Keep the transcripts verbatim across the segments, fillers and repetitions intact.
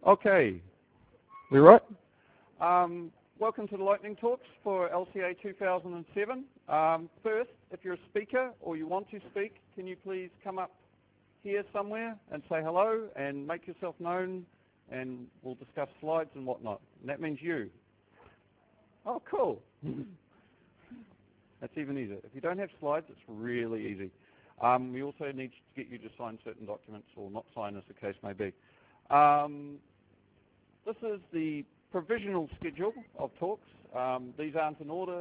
Okay, we right? Um, welcome to the lightning talks for L C A two thousand seven. Um, first, if you're a speaker or you want to speak, can you please come up here somewhere and say hello and make yourself known, and we'll discuss slides and whatnot. And that means you. Oh, cool. That's even easier. If you don't have slides, it's really easy. Um, we also need to get you to sign certain documents, or not sign as the case may be. Um, this is the provisional schedule of talks. Um, these aren't in order.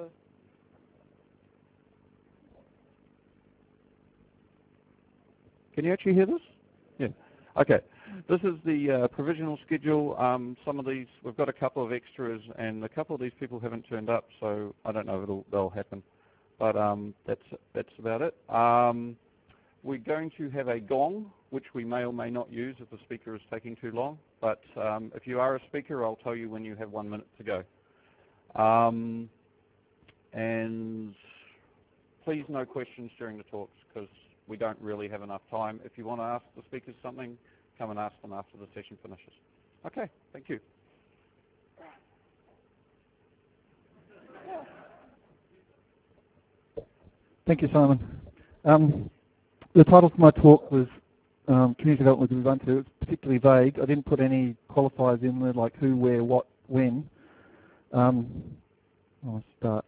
Can you actually hear this? Yeah. Okay. This is the uh, provisional schedule. Um, some of these, we've got a couple of extras, and a couple of these people haven't turned up, so I don't know if it'll, they'll happen. But um, that's that's about it. Um, we're going to have a gong, which we may or may not use if the speaker is taking too long. But um, if you are a speaker, I'll tell you when you have one minute to go. Um, and please no questions during the talks, because we don't really have enough time. If you want to ask the speakers something, come and ask them after the session finishes. Okay, thank you. Thank you, Simon. Um, the title for my talk was um, Community Development with Ubuntu. It's particularly vague. I didn't put any qualifiers in there like who, where, what, when. Um, I'll start.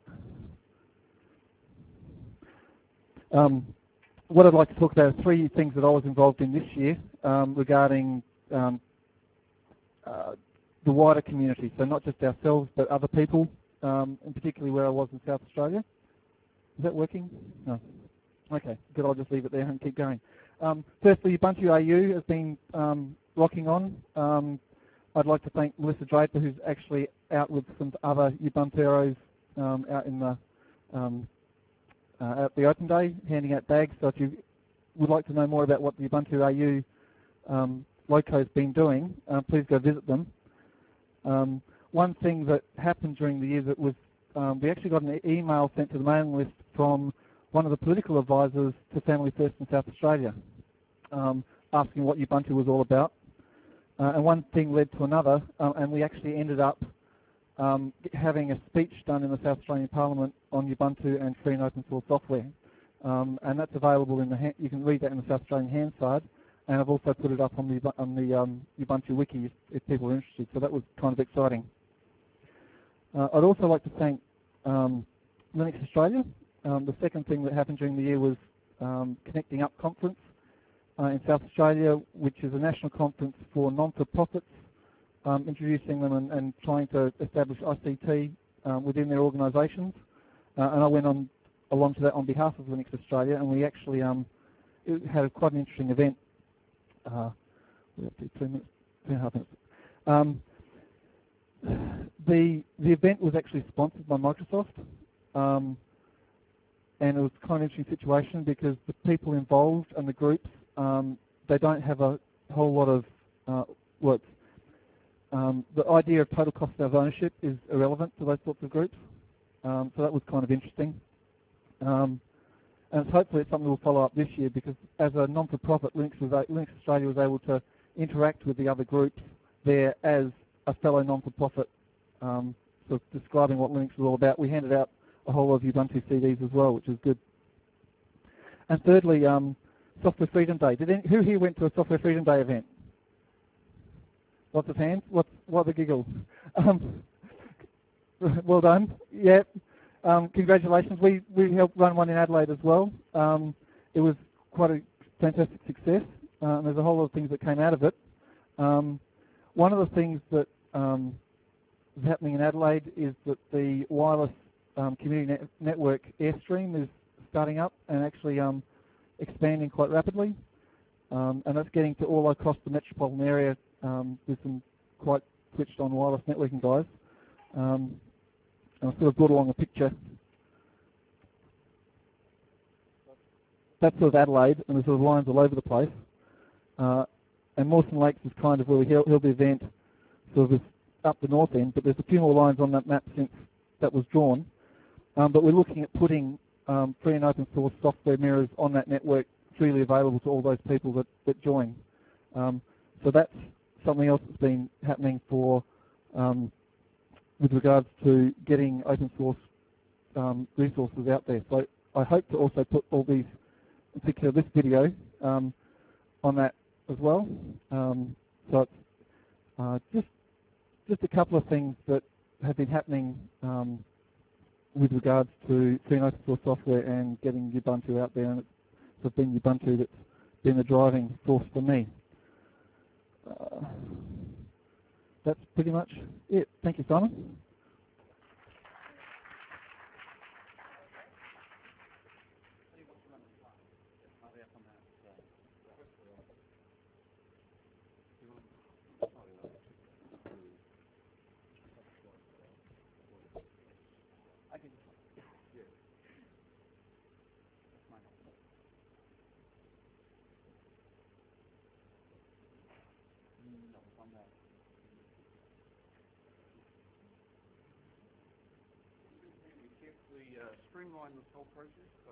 Um, what I'd like to talk about are three things that I was involved in this year um, regarding um, uh, the wider community. So not just ourselves, but other people, um, and particularly where I was in South Australia. Is that working? No. Okay, good. I'll just leave it there and keep going. Um, firstly, Ubuntu A U has been um, rocking on. Um, I'd like to thank Melissa Draper, who's actually out with some other Ubuntueros um, out in the um, uh, at the Open Day, handing out bags. So if you would like to know more about what the Ubuntu A U um, loco has been doing, uh, please go visit them. Um, one thing that happened during the year that was Um, we actually got an e email sent to the mailing list from one of the political advisors to Family First in South Australia, um, asking what Ubuntu was all about. Uh, and one thing led to another, uh, and we actually ended up um, having a speech done in the South Australian Parliament on Ubuntu and free and open source software. Um, and that's available in the, ha you can read that in the South Australian hand side, and I've also put it up on the, on the um, Ubuntu wiki if, if people are interested, so that was kind of exciting. Uh, I'd also like to thank um, Linux Australia. Um, the second thing that happened during the year was um, Connecting Up Conference uh, in South Australia, which is a national conference for non-for-profits, um, introducing them and, and trying to establish I C T um, within their organisations. Uh, and I went on along to that on behalf of Linux Australia, and we actually um, it had a, quite an interesting event. Uh, we have to do two minutes, two and a half minutes. Um, The, the event was actually sponsored by Microsoft, um, and it was kind of an interesting situation because the people involved and the groups, um, they don't have a whole lot of uh, work. Um, the idea of total cost of ownership is irrelevant to those sorts of groups, um, so that was kind of interesting. Um, and it's hopefully it's something we'll follow up this year, because as a non-for-profit, Linux, was, Linux Australia was able to interact with the other groups there as a fellow non-for-profit, um, sort of describing what Linux was all about. We handed out a whole lot of Ubuntu C Ds as well, which is good. And thirdly, um, Software Freedom Day. Did any, who here went to a Software Freedom Day event? Lots of hands. What's, what are the giggles? Um, well done. Yeah. Um, congratulations. We, we helped run one in Adelaide as well. Um, it was quite a fantastic success, uh, and there's a whole lot of things that came out of it. Um, one of the things that um, is happening in Adelaide is that the wireless um, community net network Airstream is starting up and actually um, expanding quite rapidly, um, and that's getting to all across the metropolitan area um, with some quite switched on wireless networking guys. Um, and I've sort of brought along a picture. That's sort of Adelaide, and there's sort of lines all over the place. Uh, and Mawson Lakes is kind of where we held, held the event, sort of up the north end, but there's a few more lines on that map since that was drawn. Um, but we're looking at putting um, free and open source software mirrors on that network freely available to all those people that, that join. Um, so that's something else that's been happening for um, with regards to getting open source um, resources out there. So I hope to also put all these, in particular this video, um, on that as well. Um, so it's uh, just just a couple of things that have been happening um, with regards to seeing open source software and getting Ubuntu out there, and it's sort of been Ubuntu that's been the driving force for me. Uh, that's pretty much it. Thank you, Simon. The uh, streamline this whole process. So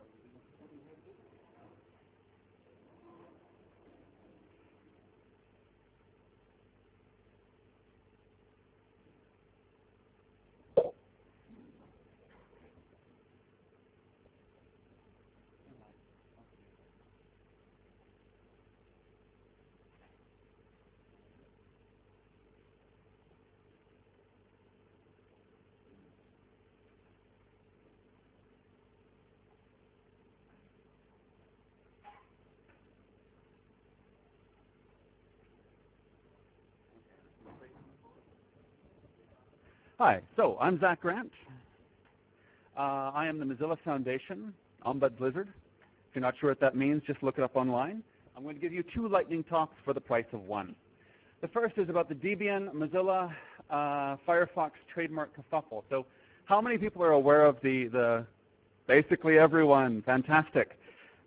Hi, so I'm Zach Grant. Uh, I am the Mozilla Foundation Ombud Blizzard. If you're not sure what that means, just look it up online. I'm going to give you two lightning talks for the price of one. The first is about the Debian Mozilla uh, Firefox trademark kerfuffle. So how many people are aware of the, the basically everyone? Fantastic.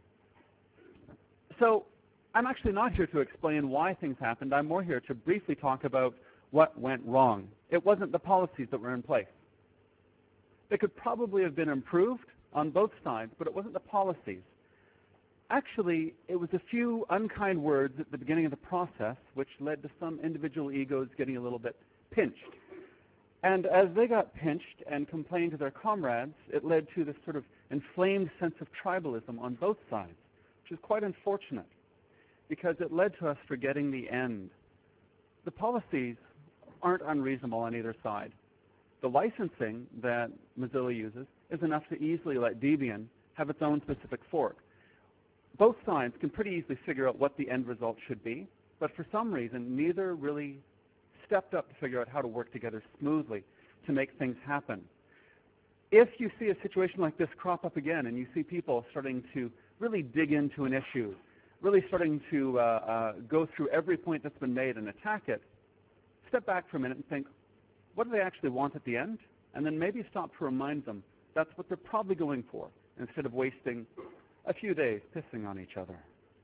So I'm actually not here to explain why things happened. I'm more here to briefly talk about what went wrong. It wasn't the policies that were in place. They could probably have been improved on both sides, but it wasn't the policies. Actually, it was a few unkind words at the beginning of the process which led to some individual egos getting a little bit pinched. And as they got pinched and complained to their comrades, it led to this sort of inflamed sense of tribalism on both sides, which is quite unfortunate because it led to us forgetting the end. The policies aren't unreasonable on either side. The licensing that Mozilla uses is enough to easily let Debian have its own specific fork. Both sides can pretty easily figure out what the end result should be, but for some reason, neither really stepped up to figure out how to work together smoothly to make things happen. If you see a situation like this crop up again and you see people starting to really dig into an issue, really starting to uh, uh, go through every point that's been made and attack it, step back for a minute and think, what do they actually want at the end? And then maybe stop to remind them that's what they're probably going for, instead of wasting a few days pissing on each other.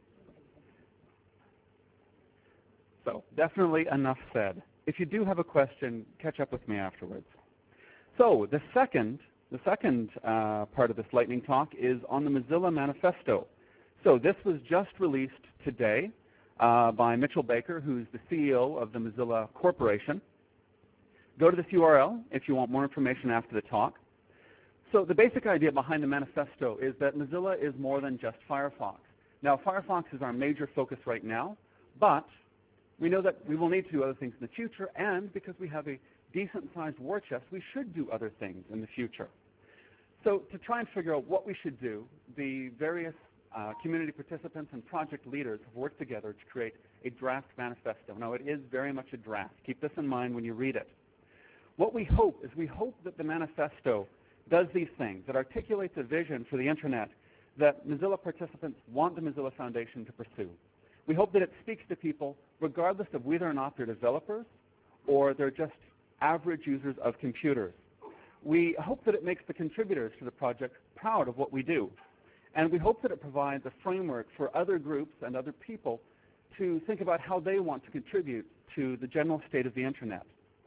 So definitely enough said. If you do have a question, catch up with me afterwards. So the second, the second uh, part of this lightning talk is on the Mozilla Manifesto. So this was just released today uh, by Mitchell Baker, who's the C E O of the Mozilla Corporation. Go to this U R L if you want more information after the talk. So the basic idea behind the manifesto is that Mozilla is more than just Firefox. Now, Firefox is our major focus right now, but we know that we will need to do other things in the future, and because we have a decent-sized war chest, we should do other things in the future. So to try and figure out what we should do, the various uh, community participants and project leaders have worked together to create a draft manifesto. Now, it is very much a draft. Keep this in mind when you read it. What we hope is we hope that the manifesto does these things, that articulates a vision for the Internet that Mozilla participants want the Mozilla Foundation to pursue. We hope that it speaks to people regardless of whether or not they're developers or they're just average users of computers. We hope that it makes the contributors to the project proud of what we do. And we hope that it provides a framework for other groups and other people to think about how they want to contribute to the general state of the Internet.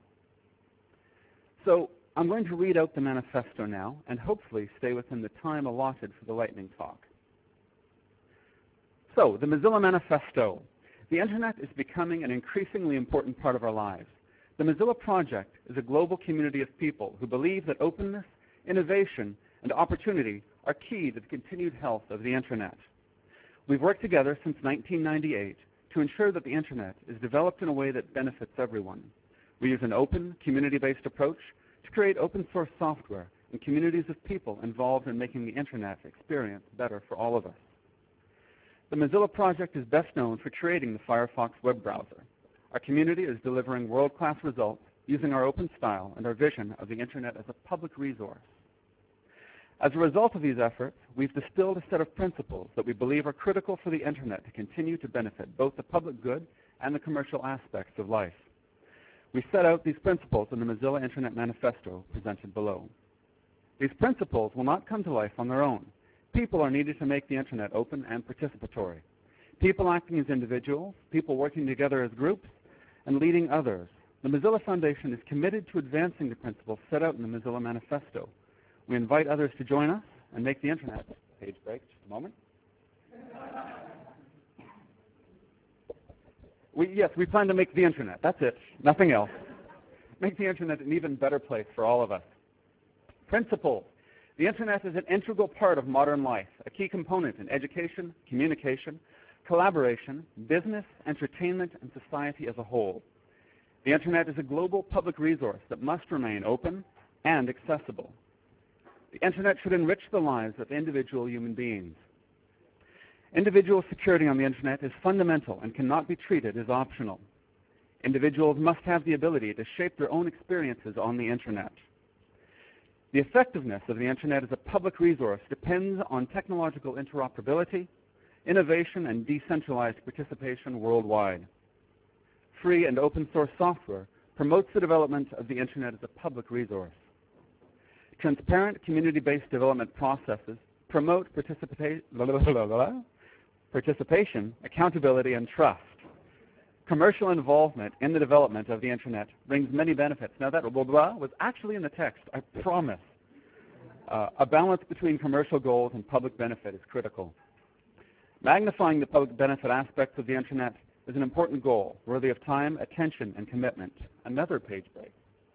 So I'm going to read out the manifesto now and hopefully stay within the time allotted for the lightning talk. So the Mozilla Manifesto. The Internet is becoming an increasingly important part of our lives. The Mozilla Project is a global community of people who believe that openness, innovation, and opportunity are key to the continued health of the Internet. We've worked together since nineteen ninety-eight to ensure that the Internet is developed in a way that benefits everyone. We use an open, community-based approach to create open source software and communities of people involved in making the Internet experience better for all of us. The Mozilla Project is best known for creating the Firefox web browser. Our community is delivering world-class results using our open style and our vision of the Internet as a public resource. As a result of these efforts, we've distilled a set of principles that we believe are critical for the Internet to continue to benefit both the public good and the commercial aspects of life. We set out these principles in the Mozilla Internet Manifesto presented below. These principles will not come to life on their own. People are needed to make the Internet open and participatory. People acting as individuals, people working together as groups, and leading others. The Mozilla Foundation is committed to advancing the principles set out in the Mozilla Manifesto. We invite others to join us and make the Internet. Page break, just a moment. We, yes, we plan to make the Internet. That's it, nothing else. Make the Internet an even better place for all of us. Principles. The Internet is an integral part of modern life, a key component in education, communication, collaboration, business, entertainment, and society as a whole. The Internet is a global public resource that must remain open and accessible. The Internet should enrich the lives of individual human beings. Individual security on the Internet is fundamental and cannot be treated as optional. Individuals must have the ability to shape their own experiences on the Internet. The effectiveness of the Internet as a public resource depends on technological interoperability, innovation, and decentralized participation worldwide. Free and open source software promotes the development of the Internet as a public resource. Transparent community-based development processes promote participa blah, blah, blah, blah, participation, accountability, and trust. Commercial involvement in the development of the Internet brings many benefits. Now that blah, blah, was actually in the text, I promise. Uh, a balance between commercial goals and public benefit is critical. Magnifying the public benefit aspects of the Internet is an important goal, worthy of time, attention, and commitment. Another page break.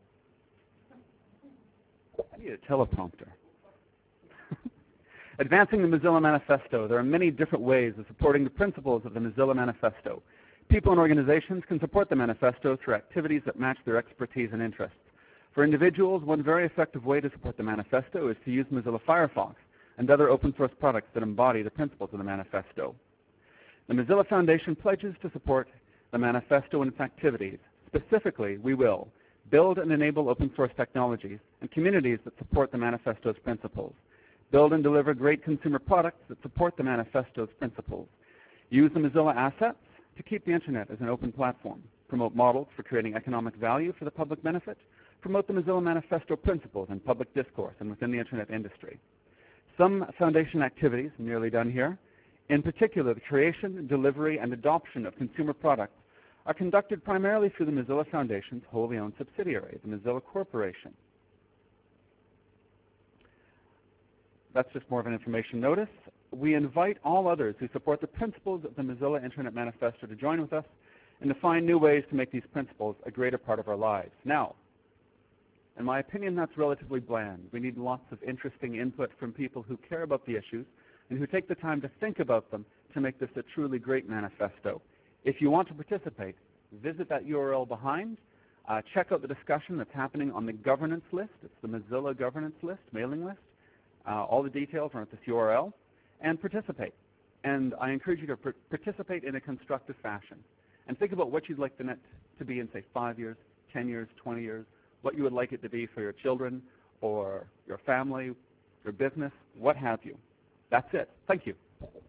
I need a teleprompter. Advancing the Mozilla Manifesto. There are many different ways of supporting the principles of the Mozilla Manifesto. People and organizations can support the Manifesto through activities that match their expertise and interests. For individuals, one very effective way to support the Manifesto is to use Mozilla Firefox and other open source products that embody the principles of the Manifesto. The Mozilla Foundation pledges to support the Manifesto and its activities. Specifically, we will build and enable open source technologies and communities that support the Manifesto's principles. Build and deliver great consumer products that support the Manifesto's principles. Use the Mozilla assets to keep the Internet as an open platform. Promote models for creating economic value for the public benefit. Promote the Mozilla Manifesto principles in public discourse and within the Internet industry. Some Foundation activities, nearly done here, in particular the creation, delivery, and adoption of consumer products, are conducted primarily through the Mozilla Foundation's wholly owned subsidiary, the Mozilla Corporation. That's just more of an information notice. We invite all others who support the principles of the Mozilla Internet Manifesto to join with us and to find new ways to make these principles a greater part of our lives. Now, in my opinion, that's relatively bland. We need lots of interesting input from people who care about the issues and who take the time to think about them to make this a truly great manifesto. If you want to participate, visit that U R L behind. Uh, check out the discussion that's happening on the governance list. It's the Mozilla governance list, mailing list. Uh, all the details are at this U R L. And participate. And I encourage you to par participate in a constructive fashion. And think about what you'd like the net to be in, say, five years, ten years, twenty years, what you would like it to be for your children or your family, your business, what have you. That's it. Thank you.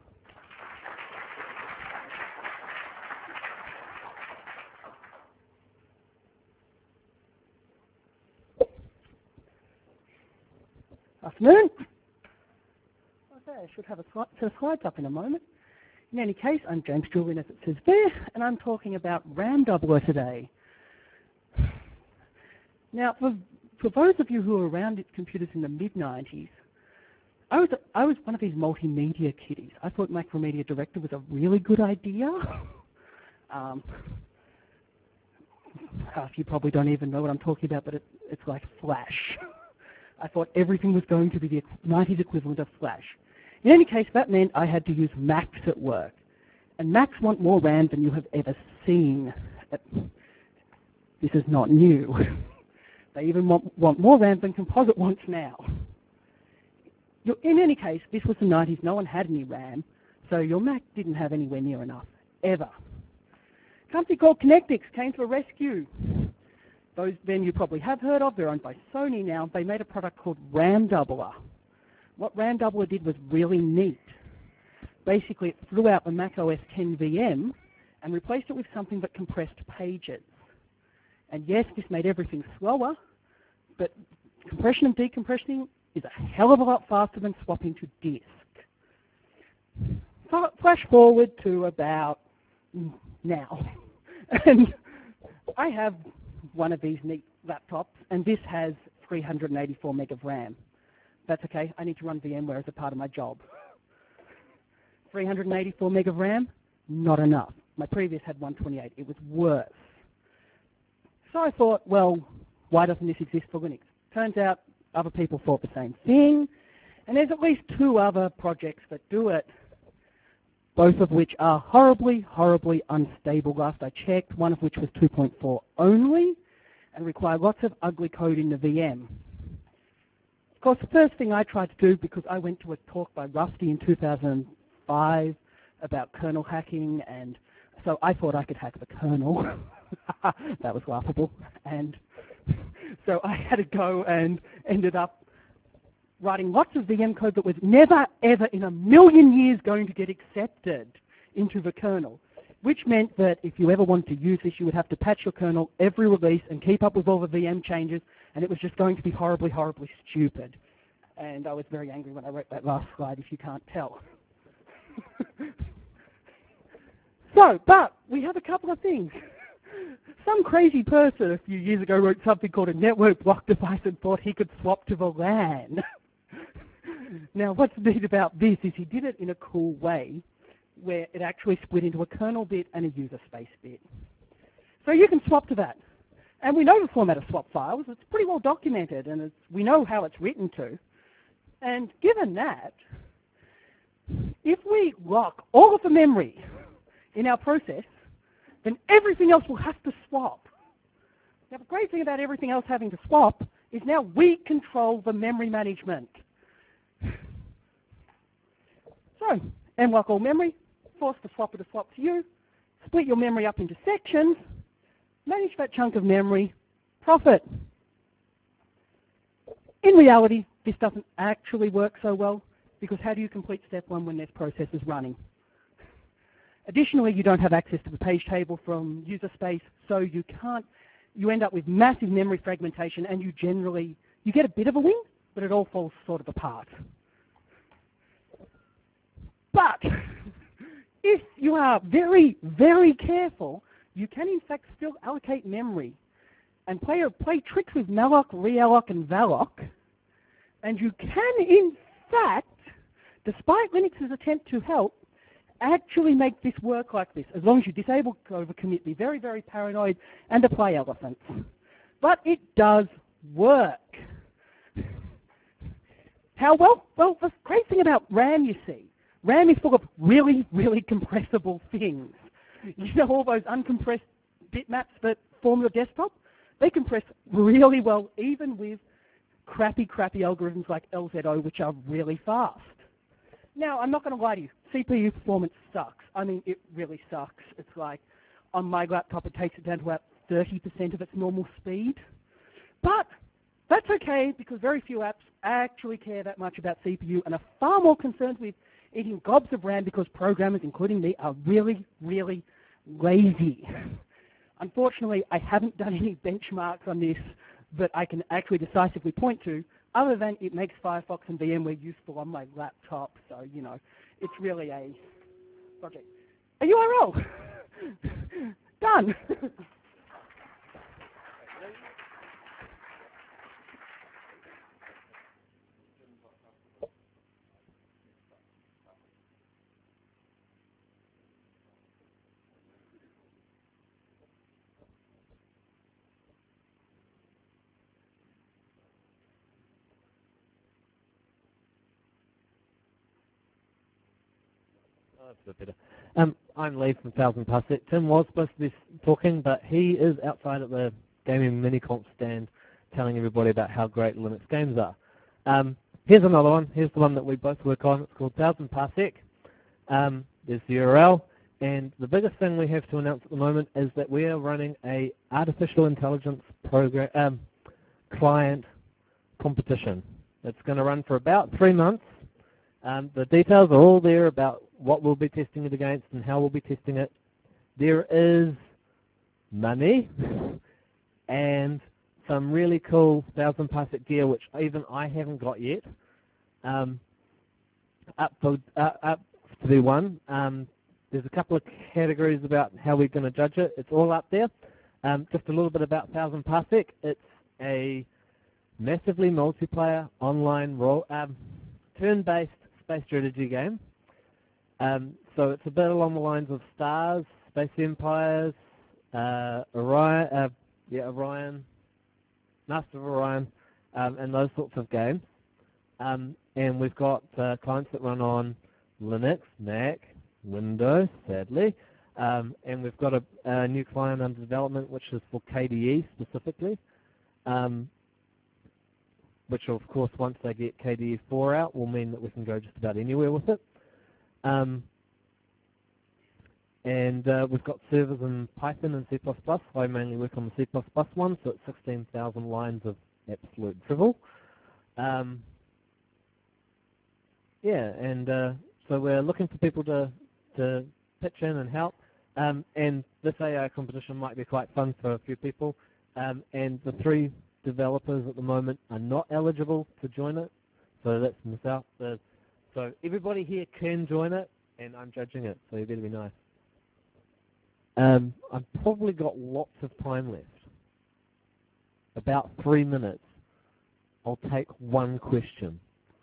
Afternoon. Okay, I should have a set of slides up in a moment. In any case, I'm James Julian, as it says there, and I'm talking about RAM doubler today. Now, for, for those of you who were around computers in the mid nineties, I was, I was one of these multimedia kiddies. I thought Macromedia Director was a really good idea. Um, half you probably don't even know what I'm talking about, but it, it's like Flash. I thought everything was going to be the nineties equivalent of Flash. In any case, that meant I had to use Macs at work. And Macs want more RAM than you have ever seen. This is not new. They even want, want more RAM than Composite wants now. You're, in any case, this was the nineties. No one had any RAM, so your Mac didn't have anywhere near enough, ever. A company called Connectix came to a rescue. Those then you probably have heard of. They're owned by Sony now. They made a product called RAM Doubler. What RAM Doubler did was really neat. Basically, it threw out the Mac O S ten V M and replaced it with something that compressed pages. And yes, this made everything slower, but compression and decompression is a hell of a lot faster than swapping to disk. So flash forward to about now. And I have one of these neat laptops, and this has three hundred eighty-four meg of RAM. That's okay, I need to run VMware as a part of my job. three hundred eighty-four meg of RAM, not enough. My previous had one twenty-eight, it was worse. So I thought, well, why doesn't this exist for Linux? Turns out other people thought the same thing, and there's at least two other projects that do it, both of which are horribly, horribly unstable last I checked, one of which was two point four only, and require lots of ugly code in the V M. Of course, the first thing I tried to do, because I went to a talk by Rusty in two thousand five about kernel hacking, and so I thought I could hack the kernel. That was laughable. And so I had to go and ended up writing lots of V M code that was never, ever in a million years going to get accepted into the kernel, which meant that if you ever wanted to use this, you would have to patch your kernel every release and keep up with all the V M changes, and it was just going to be horribly, horribly stupid. And I was very angry when I wrote that last slide, if you can't tell. So, but we have a couple of things. Some crazy person a few years ago wrote something called a network block device and thought he could swap to the LAN. Now, what's neat about this is he did it in a cool way, where it actually split into a kernel bit and a user space bit. So you can swap to that. And we know the format of swap files. It's pretty well documented, and it's, we know how it's written to. And given that, if we lock all of the memory in our process, then everything else will have to swap. Now, the great thing about everything else having to swap is now we control the memory management. So, unlock all memory, force the swapper to swap to you, split your memory up into sections, manage that chunk of memory, profit. In reality, this doesn't actually work so well, because how do you complete step one when there's processes running? Additionally, you don't have access to the page table from user space, so you can't, you end up with massive memory fragmentation, and you generally, you get a bit of a win, but it all falls sort of apart. But if you are very, very careful, you can in fact still allocate memory and play, play tricks with malloc, realloc, and valloc, and you can in fact, despite Linux's attempt to help, actually make this work like this, as long as you disable overcommit, be very, very paranoid, and apply elephants. But it does work. How well? Well, the great thing about RAM, you see, RAM is full of really, really compressible things. You know all those uncompressed bitmaps that form your desktop? They compress really well, even with crappy, crappy algorithms like L Z O, which are really fast. Now, I'm not going to lie to you. C P U performance sucks. I mean, it really sucks. It's like, on my laptop, it takes it down to about thirty percent of its normal speed. But that's okay, because very few apps actually care that much about C P U and are far more concerned with eating gobs of RAM, because programmers, including me, are really, really lazy. Unfortunately, I haven't done any benchmarks on this that I can actually decisively point to, other than it makes Firefox and VMware useful on my laptop. So, you know, it's really a project. A U R L. Done. that's a bit better. Um, I'm Lee from Thousand Parsec. Tim was supposed to be talking, but he is outside at the Gaming Mini-Comp stand telling everybody about how great Linux games are. Um, here's another one. Here's the one that we both work on. It's called Thousand Parsec. Um, there's the U R L. And the biggest thing we have to announce at the moment is that we are running a artificial intelligence program um, client competition. It's going to run for about three months. Um, the details are all there about what we'll be testing it against and how we'll be testing it. There is money and some really cool Thousand Parsec gear, which even I haven't got yet, um, up for uh, up to be won. Um, there's a couple of categories about how we're going to judge it. It's all up there. Um, just a little bit about Thousand Parsec. It's a massively multiplayer online role, um, turn-based space strategy game. Um, so it's a bit along the lines of Stars, Space Empires, uh, Orion, uh, yeah, Orion, Master of Orion, um, and those sorts of games. Um, and we've got uh, clients that run on Linux, Mac, Windows, sadly, um, and we've got a, a new client under development which is for K D E specifically, um, which of course once they get K D E four out will mean that we can go just about anywhere with it. Um, and uh, we've got servers in Python and C plus plus. I mainly work on the C plus plus one, so it's sixteen thousand lines of absolute drivel. Um, yeah, and uh, so we're looking for people to, to pitch in and help. Um, and this A I competition might be quite fun for a few people. Um, and the three developers at the moment are not eligible to join it, so that's myself. The, so everybody here can join it, and I'm judging it, so you better be nice. Um, I've probably got lots of time left, about three minutes. I'll take one question.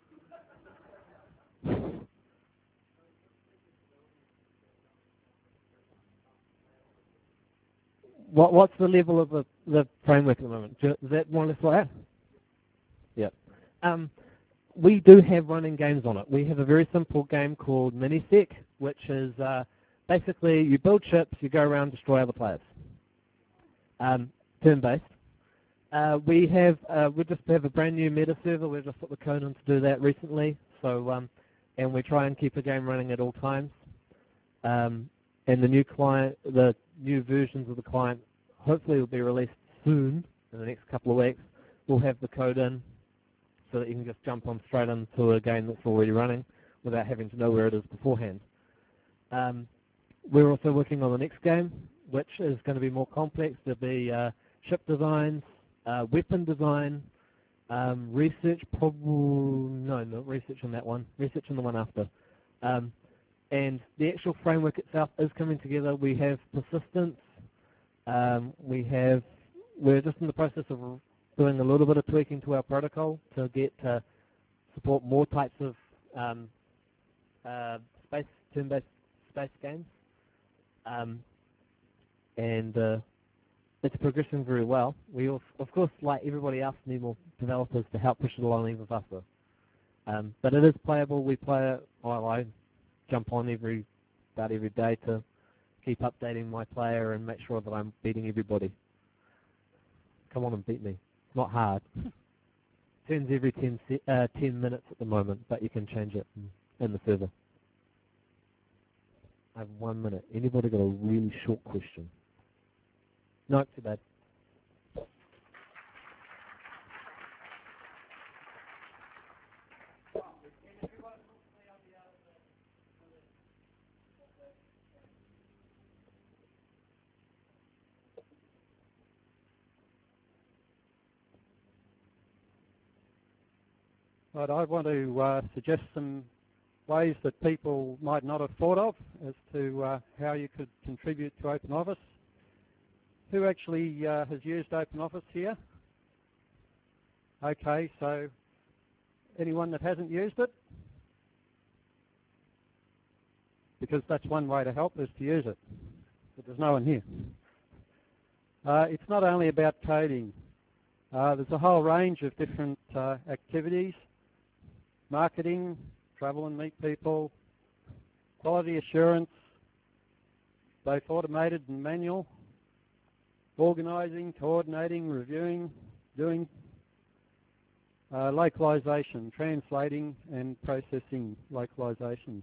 What, what's the level of the, the framework at the moment? Is that more or less like that? Yeah. Um, we do have running games on it. We have a very simple game called Minisec, which is uh, basically you build ships, you go around, destroy other players. Um, turn-based. Uh, we have uh, we just have a brand new meta server. We've just put the code in to do that recently. So um, and we try and keep the game running at all times. Um, and the new client, the new versions of the client, hopefully will be released soon in the next couple of weeks. We'll have the code in so that you can just jump on straight into a game that's already running without having to know where it is beforehand. Um, we're also working on the next game, which is going to be more complex. There'll be uh, ship designs, uh, weapon design, um, research, probably, no, not research on that one, research on the one after. Um, and the actual framework itself is coming together. We have persistence. Um, we have, we're just in the process of doing a little bit of tweaking to our protocol to get to support more types of um, uh, space, turn-based space games. Um, and uh, it's progressing very well. We, of, of course, like everybody else, need more developers to help push it along even faster. Um, but it is playable. We play it, well, I jump on every, about every day to keep updating my player and make sure that I'm beating everybody. Come on and beat me. It's not hard. Turns every ten, uh, ten minutes at the moment, but you can change it in, in the server. I have one minute. Anybody got a really short question? No, too bad. But I want to uh, suggest some ways that people might not have thought of as to uh, how you could contribute to OpenOffice. Who actually uh, has used OpenOffice here? Okay, so anyone that hasn't used it? Because that's one way to help is to use it, but there's no one here. Uh, it's not only about coding. Uh, there's a whole range of different uh, activities. Marketing, travel and meet people, quality assurance, both automated and manual, organising, coordinating, reviewing, doing uh, localisation, translating and processing localisations.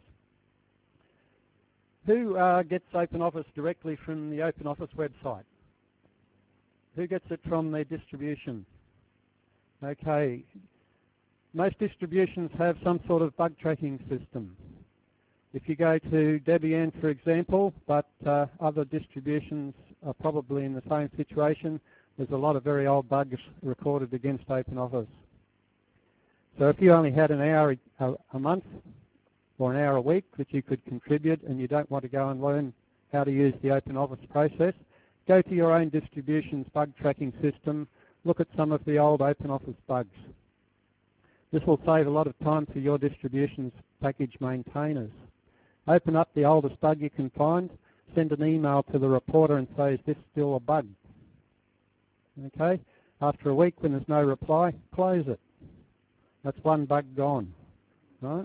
Who uh, gets OpenOffice directly from the OpenOffice website? Who gets it from their distribution? Okay, most distributions have some sort of bug tracking system. If you go to Debian, for example, but uh, other distributions are probably in the same situation, there's a lot of very old bugs recorded against OpenOffice. So if you only had an hour a, a month or an hour a week that you could contribute and you don't want to go and learn how to use the OpenOffice process, go to your own distribution's bug tracking system, look at some of the old OpenOffice bugs. This will save a lot of time for your distribution's package maintainers. Open up the oldest bug you can find, send an email to the reporter and say, is this still a bug? Okay, after a week when there's no reply, close it. That's one bug gone, right?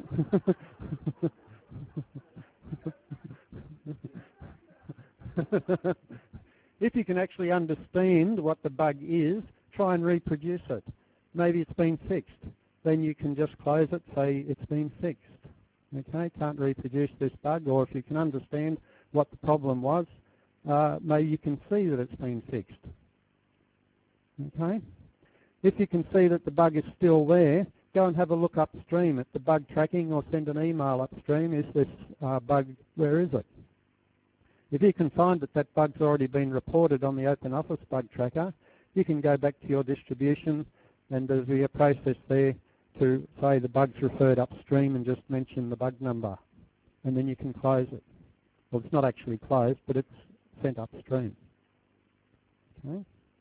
If you can actually understand what the bug is, try and reproduce it. Maybe it's been fixed. Then you can just close it, say it's been fixed. Okay, can't reproduce this bug, or if you can understand what the problem was, uh, maybe you can see that it's been fixed. Okay, if you can see that the bug is still there, go and have a look upstream at the bug tracking or send an email upstream. Is this uh, bug, where is it? If you can find that that bug's already been reported on the OpenOffice bug tracker, you can go back to your distribution and there's a process there to say the bug's referred upstream and just mention the bug number. And then you can close it. Well, it's not actually closed, but it's sent upstream. Okay.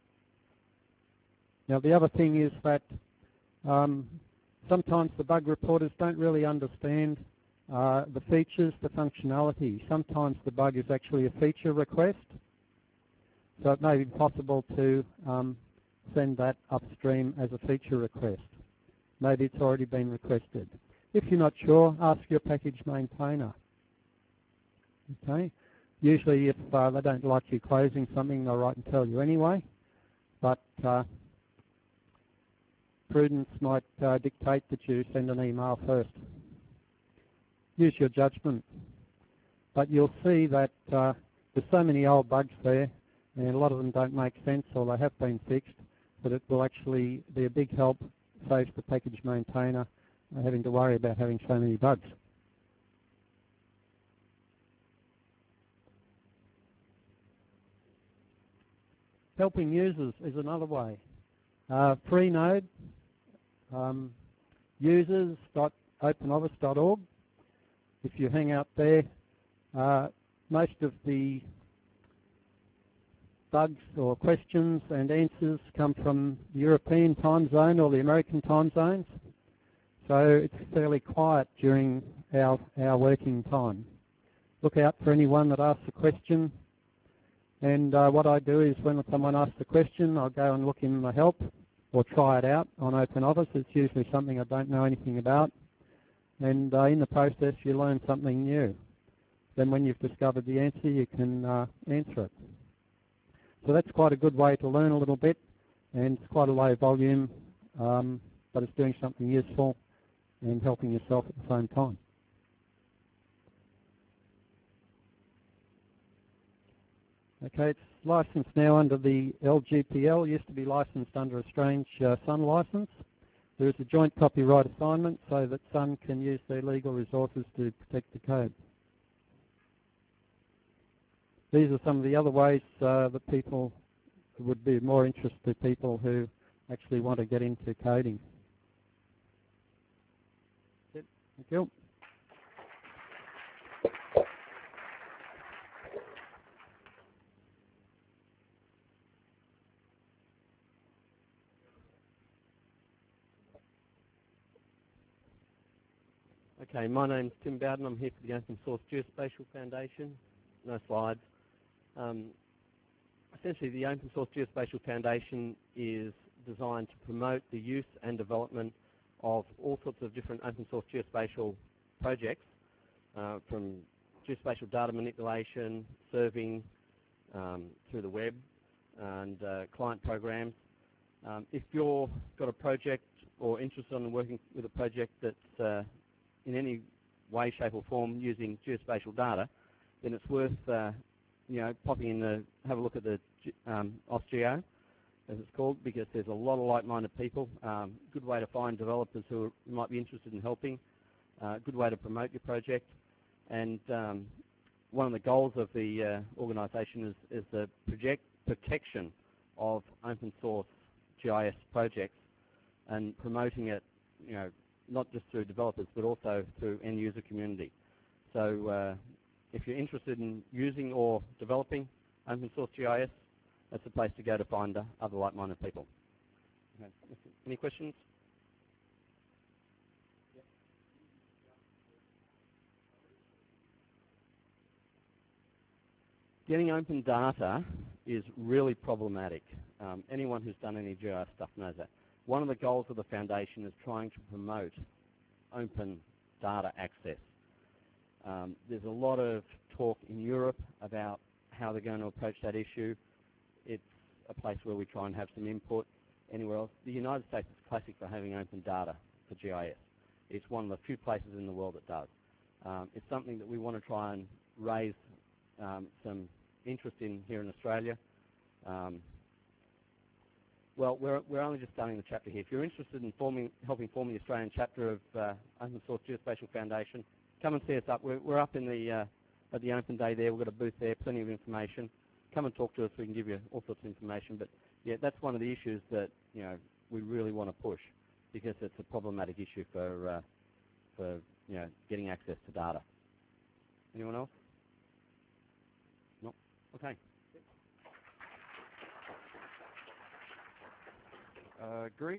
Now the other thing is that um, sometimes the bug reporters don't really understand uh, the features, the functionality. Sometimes the bug is actually a feature request. So it may be possible to um, send that upstream as a feature request. Maybe it's already been requested. If you're not sure, ask your package maintainer. Okay. Usually if uh, they don't like you closing something, they'll write and tell you anyway. But uh, prudence might uh, dictate that you send an email first. Use your judgment. But you'll see that uh, there's so many old bugs there, and a lot of them don't make sense or they have been fixed, that it will actually be a big help, saves the package maintainer having to worry about having so many bugs. Helping users is another way. Uh, Freenode, um, users dot open office dot org. If you hang out there, uh, most of the bugs or questions and answers come from the European time zone or the American time zones. So it's fairly quiet during our, our working time. Look out for anyone that asks a question. And uh, what I do is when someone asks a question, I'll go and look in the help or try it out on OpenOffice. It's usually something I don't know anything about. And uh, in the process, you learn something new. Then when you've discovered the answer, you can uh, answer it. So that's quite a good way to learn a little bit, and it's quite a low volume, um, but it's doing something useful and helping yourself at the same time. Okay, it's licensed now under the L G P L. It used to be licensed under a strange uh, Sun license. There is a joint copyright assignment so that Sun can use their legal resources to protect the code. These are some of the other ways uh, that people would be more interest to people who actually want to get into coding. Thank you. Okay, my name's Tim Bowden. I'm here for the Open Source Geospatial Foundation. No slides. Um, essentially, the Open Source Geospatial Foundation is designed to promote the use and development of all sorts of different open source geospatial projects, uh, from geospatial data manipulation, serving um, through the web, and uh, client programs. Um, if you've got a project or interested in working with a project that's uh, in any way, shape or form using geospatial data, then it's worth uh, you know, popping in the, have a look at the um, AustGeo, as it's called, because there's a lot of like-minded people. Um, good way to find developers who, are, who might be interested in helping. Uh, good way to promote your project. And um, one of the goals of the uh, organisation is, is the project protection of open source G I S projects and promoting it, you know, not just through developers but also through end user community. So uh, if you're interested in using or developing open source G I S, that's the place to go to find uh, other like-minded people. Okay. Any questions? Getting open data is really problematic. Um, anyone who's done any G I S stuff knows that. One of the goals of the foundation is trying to promote open data access. Um, there's a lot of talk in Europe about how they're going to approach that issue. It's a place where we try and have some input. Anywhere else, the United States is classic for having open data for G I S. It's one of the few places in the world that does. Um, it's something that we want to try and raise um, some interest in here in Australia. Um, well, we're, we're only just starting the chapter here. If you're interested in forming, helping form the Australian chapter of uh, Open Source Geospatial Foundation, come and see us up. We're, we're up in the, uh, at the open day there. We've got a booth there, plenty of information. Come and talk to us. We can give you all sorts of information. But yeah, that's one of the issues that, you know, we really want to push because it's a problematic issue for, uh, for you know, getting access to data. Anyone else? No? Okay. Uh, Greg?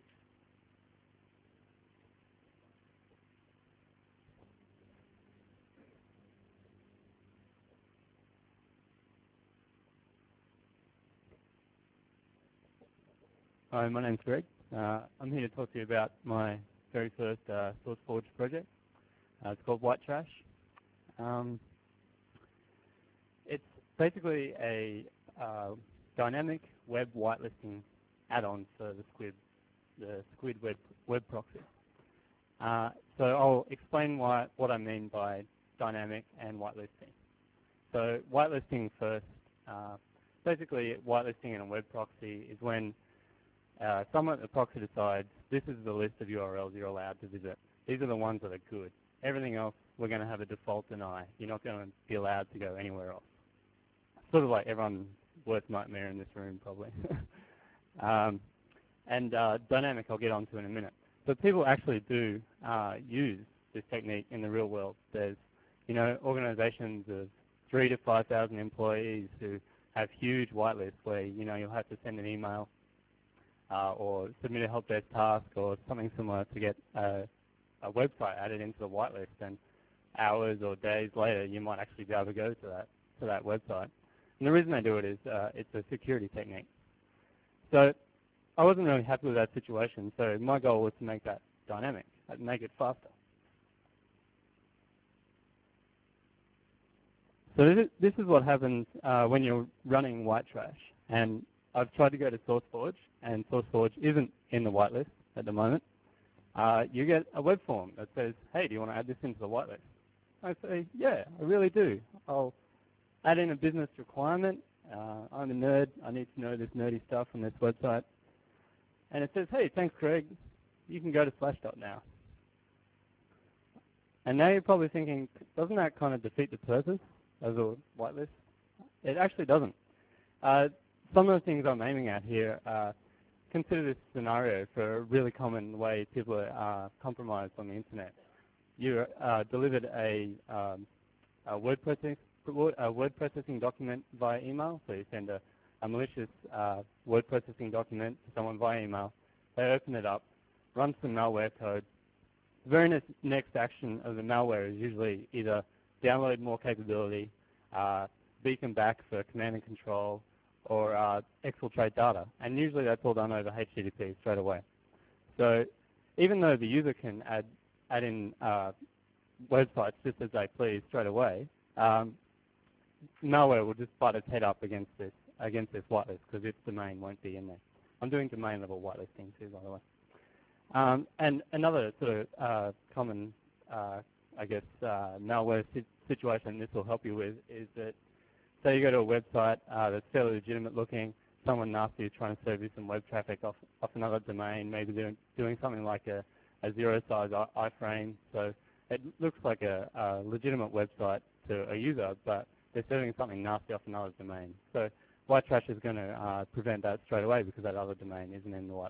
Hi, my name's Greg. Uh, I'm here to talk to you about my very first uh, SourceForge project. Uh, it's called White Trash. Um, it's basically a uh, dynamic web whitelisting add-on for the Squid, the Squid web, web proxy. Uh, so I'll explain why, what I mean by dynamic and whitelisting. So whitelisting first. Uh, basically, whitelisting in a web proxy is when Uh, someone at the proxy decides this is the list of U R Ls you're allowed to visit. These are the ones that are good. Everything else, we're going to have a default deny. You're not going to be allowed to go anywhere else. Sort of like everyone's worst nightmare in this room, probably. um, and uh, dynamic, I'll get onto in a minute. But people actually do uh, use this technique in the real world. There's, you know, organizations of three to five thousand employees who have huge whitelists where, you know, you'll have to send an email Uh, or submit a help desk task or something similar to get a, a website added into the whitelist, and hours or days later you might actually be able to go to that to that website. And the reason they do it is uh, it's a security technique. So I wasn't really happy with that situation, so my goal was to make that dynamic, make it faster. So this is, this is what happens uh, when you're running White Trash. And I've tried to go to SourceForge, and SourceForge isn't in the whitelist at the moment. Uh, you get a web form that says, hey, do you want to add this into the whitelist? I say, yeah, I really do. I'll add in a business requirement. Uh, I'm a nerd. I need to know this nerdy stuff on this website. And it says, hey, thanks, Greg. You can go to Slashdot now. And now you're probably thinking, doesn't that kind of defeat the purpose of the whitelist? It actually doesn't. Uh, Some of the things I'm aiming at here, uh, consider this scenario for a really common way people are uh, compromised on the internet. You uh, delivered a, um, a, word process, a word processing document via email, so you send a, a malicious uh, word processing document to someone via email. They open it up, run some malware code. The very next, next action of the malware is usually either download more capability, uh, beacon back for command and control, or uh, exfiltrate data. And usually that's all done over H T T P straight away. So even though the user can add, add in uh, websites just as they please straight away, um, malware will just butt its head up against this against this whitelist because its domain won't be in there. I'm doing domain level whitelisting too, by the way. Um, and another sort of uh, common, uh, I guess, uh, malware si situation this will help you with is that, say you go to a website uh, that's fairly legitimate looking, someone nasty is trying to serve you some web traffic off, off another domain, maybe they're doing something like a, a zero-size iframe. So it looks like a, a legitimate website to a user, but they're serving something nasty off another domain. So white trash is going to uh, prevent that straight away because that other domain isn't in the whitelist.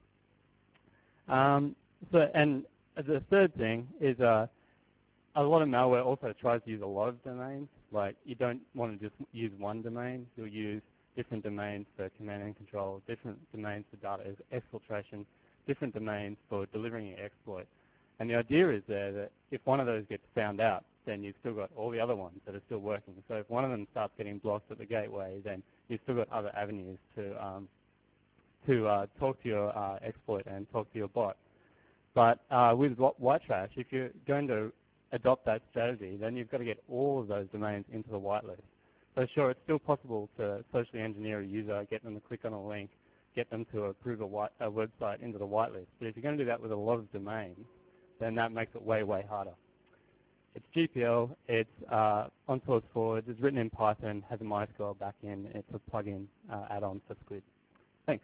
Um, so, and the third thing is uh, a lot of malware also tries to use a lot of domains. Like you don't want to just use one domain. You'll use different domains for command and control, different domains for data exfiltration, different domains for delivering your exploit. And the idea is there that if one of those gets found out, then you've still got all the other ones that are still working. So if one of them starts getting blocked at the gateway, then you've still got other avenues to um, to uh, talk to your uh, exploit and talk to your bot. But uh, with white trash, if you're going to adopt that strategy, then you've got to get all of those domains into the whitelist. So sure, it's still possible to socially engineer a user, get them to click on a link, get them to approve a, white, a website into the whitelist. But if you're going to do that with a lot of domains, then that makes it way, way harder. It's G P L, it's uh, on SourceForge, it's written in Python, has a MySQL backend, it's a plugin uh, add-on for Squid. Thanks.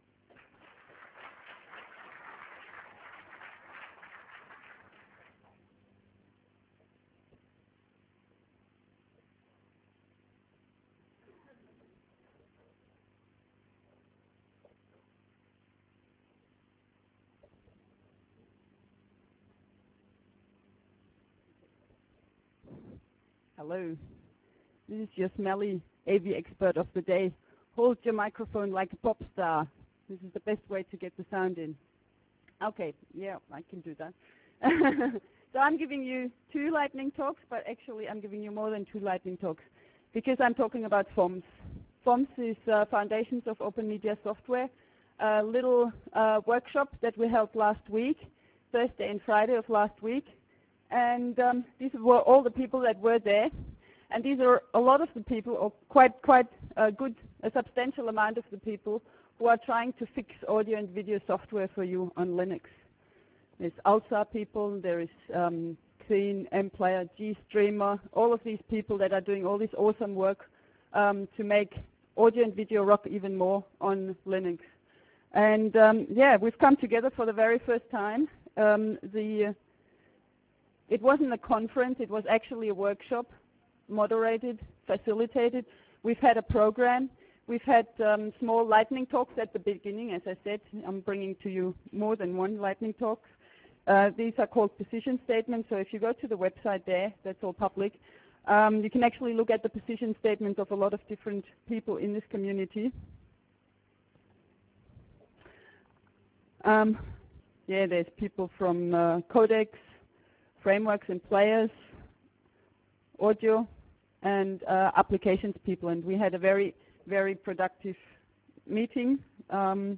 Hello, this is your smelly A V expert of the day. Hold your microphone like a pop star. This is the best way to get the sound in. Okay, yeah, I can do that. So I'm giving you two lightning talks, but actually I'm giving you more than two lightning talks because I'm talking about F O M S. F O M S is uh, Foundations of Open Media Software, a little uh, workshop that we held last week, Thursday and Friday of last week. And um, these were all the people that were there. And these are a lot of the people, or quite quite a good, a substantial amount of the people who are trying to fix audio and video software for you on Linux. There's ALSA people, there is um, Xen, MPlayer, GStreamer, all of these people that are doing all this awesome work um, to make audio and video rock even more on Linux. And um, yeah, we've come together for the very first time. Um, the It wasn't a conference, it was actually a workshop, moderated, facilitated. We've had a program. We've had um, small lightning talks at the beginning. As I said, I'm bringing to you more than one lightning talk. Uh, these are called position statements, so if you go to the website there, that's all public, um, you can actually look at the position statements of a lot of different people in this community. Um, yeah, there's people from uh, codecs, frameworks and players, audio, and uh, applications people. And we had a very, very productive meeting. Um,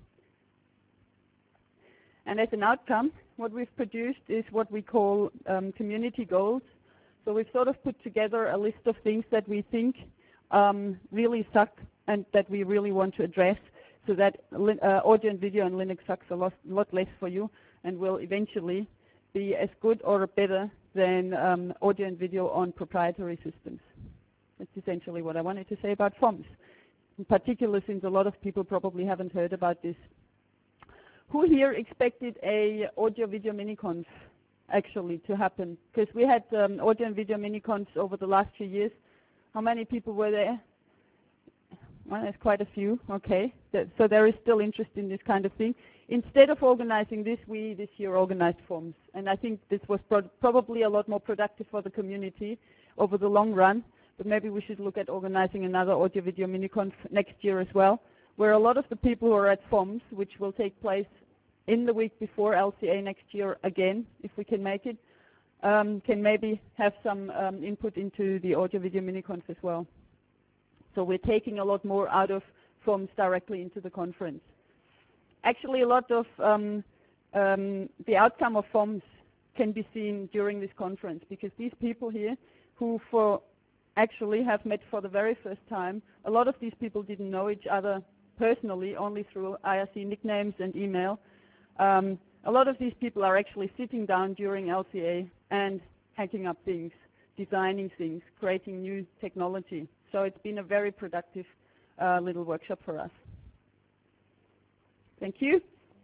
and as an outcome, what we've produced is what we call um, community goals. So we've sort of put together a list of things that we think um, really suck and that we really want to address so that uh, audio and video on Linux sucks a lot, lot less for you and will eventually be as good or better than um, audio and video on proprietary systems. That's essentially what I wanted to say about F O M S, in particular since a lot of people probably haven't heard about this. Who here expected a audio-video miniconf actually to happen? Because we had um, audio and video miniconfs over the last few years. How many people were there? Well, there's quite a few, okay. That, so there is still interest in this kind of thing. Instead of organizing this, we this year organized F O M S. And I think this was pro probably a lot more productive for the community over the long run. But maybe we should look at organizing another audio-video miniconf next year as well, where a lot of the people who are at F O M S, which will take place in the week before L C A next year again, if we can make it, um, can maybe have some um, input into the audio-video miniconf as well. So we're taking a lot more out of F O M S directly into the conference. Actually, a lot of um, um, the outcome of F O M S can be seen during this conference because these people here who for actually have met for the very first time. A lot of these people didn't know each other personally, only through I R C nicknames and email. Um, a lot of these people are actually sitting down during L C A and hacking up things, designing things, creating new technology. So it's been a very productive uh, little workshop for us. Thank you.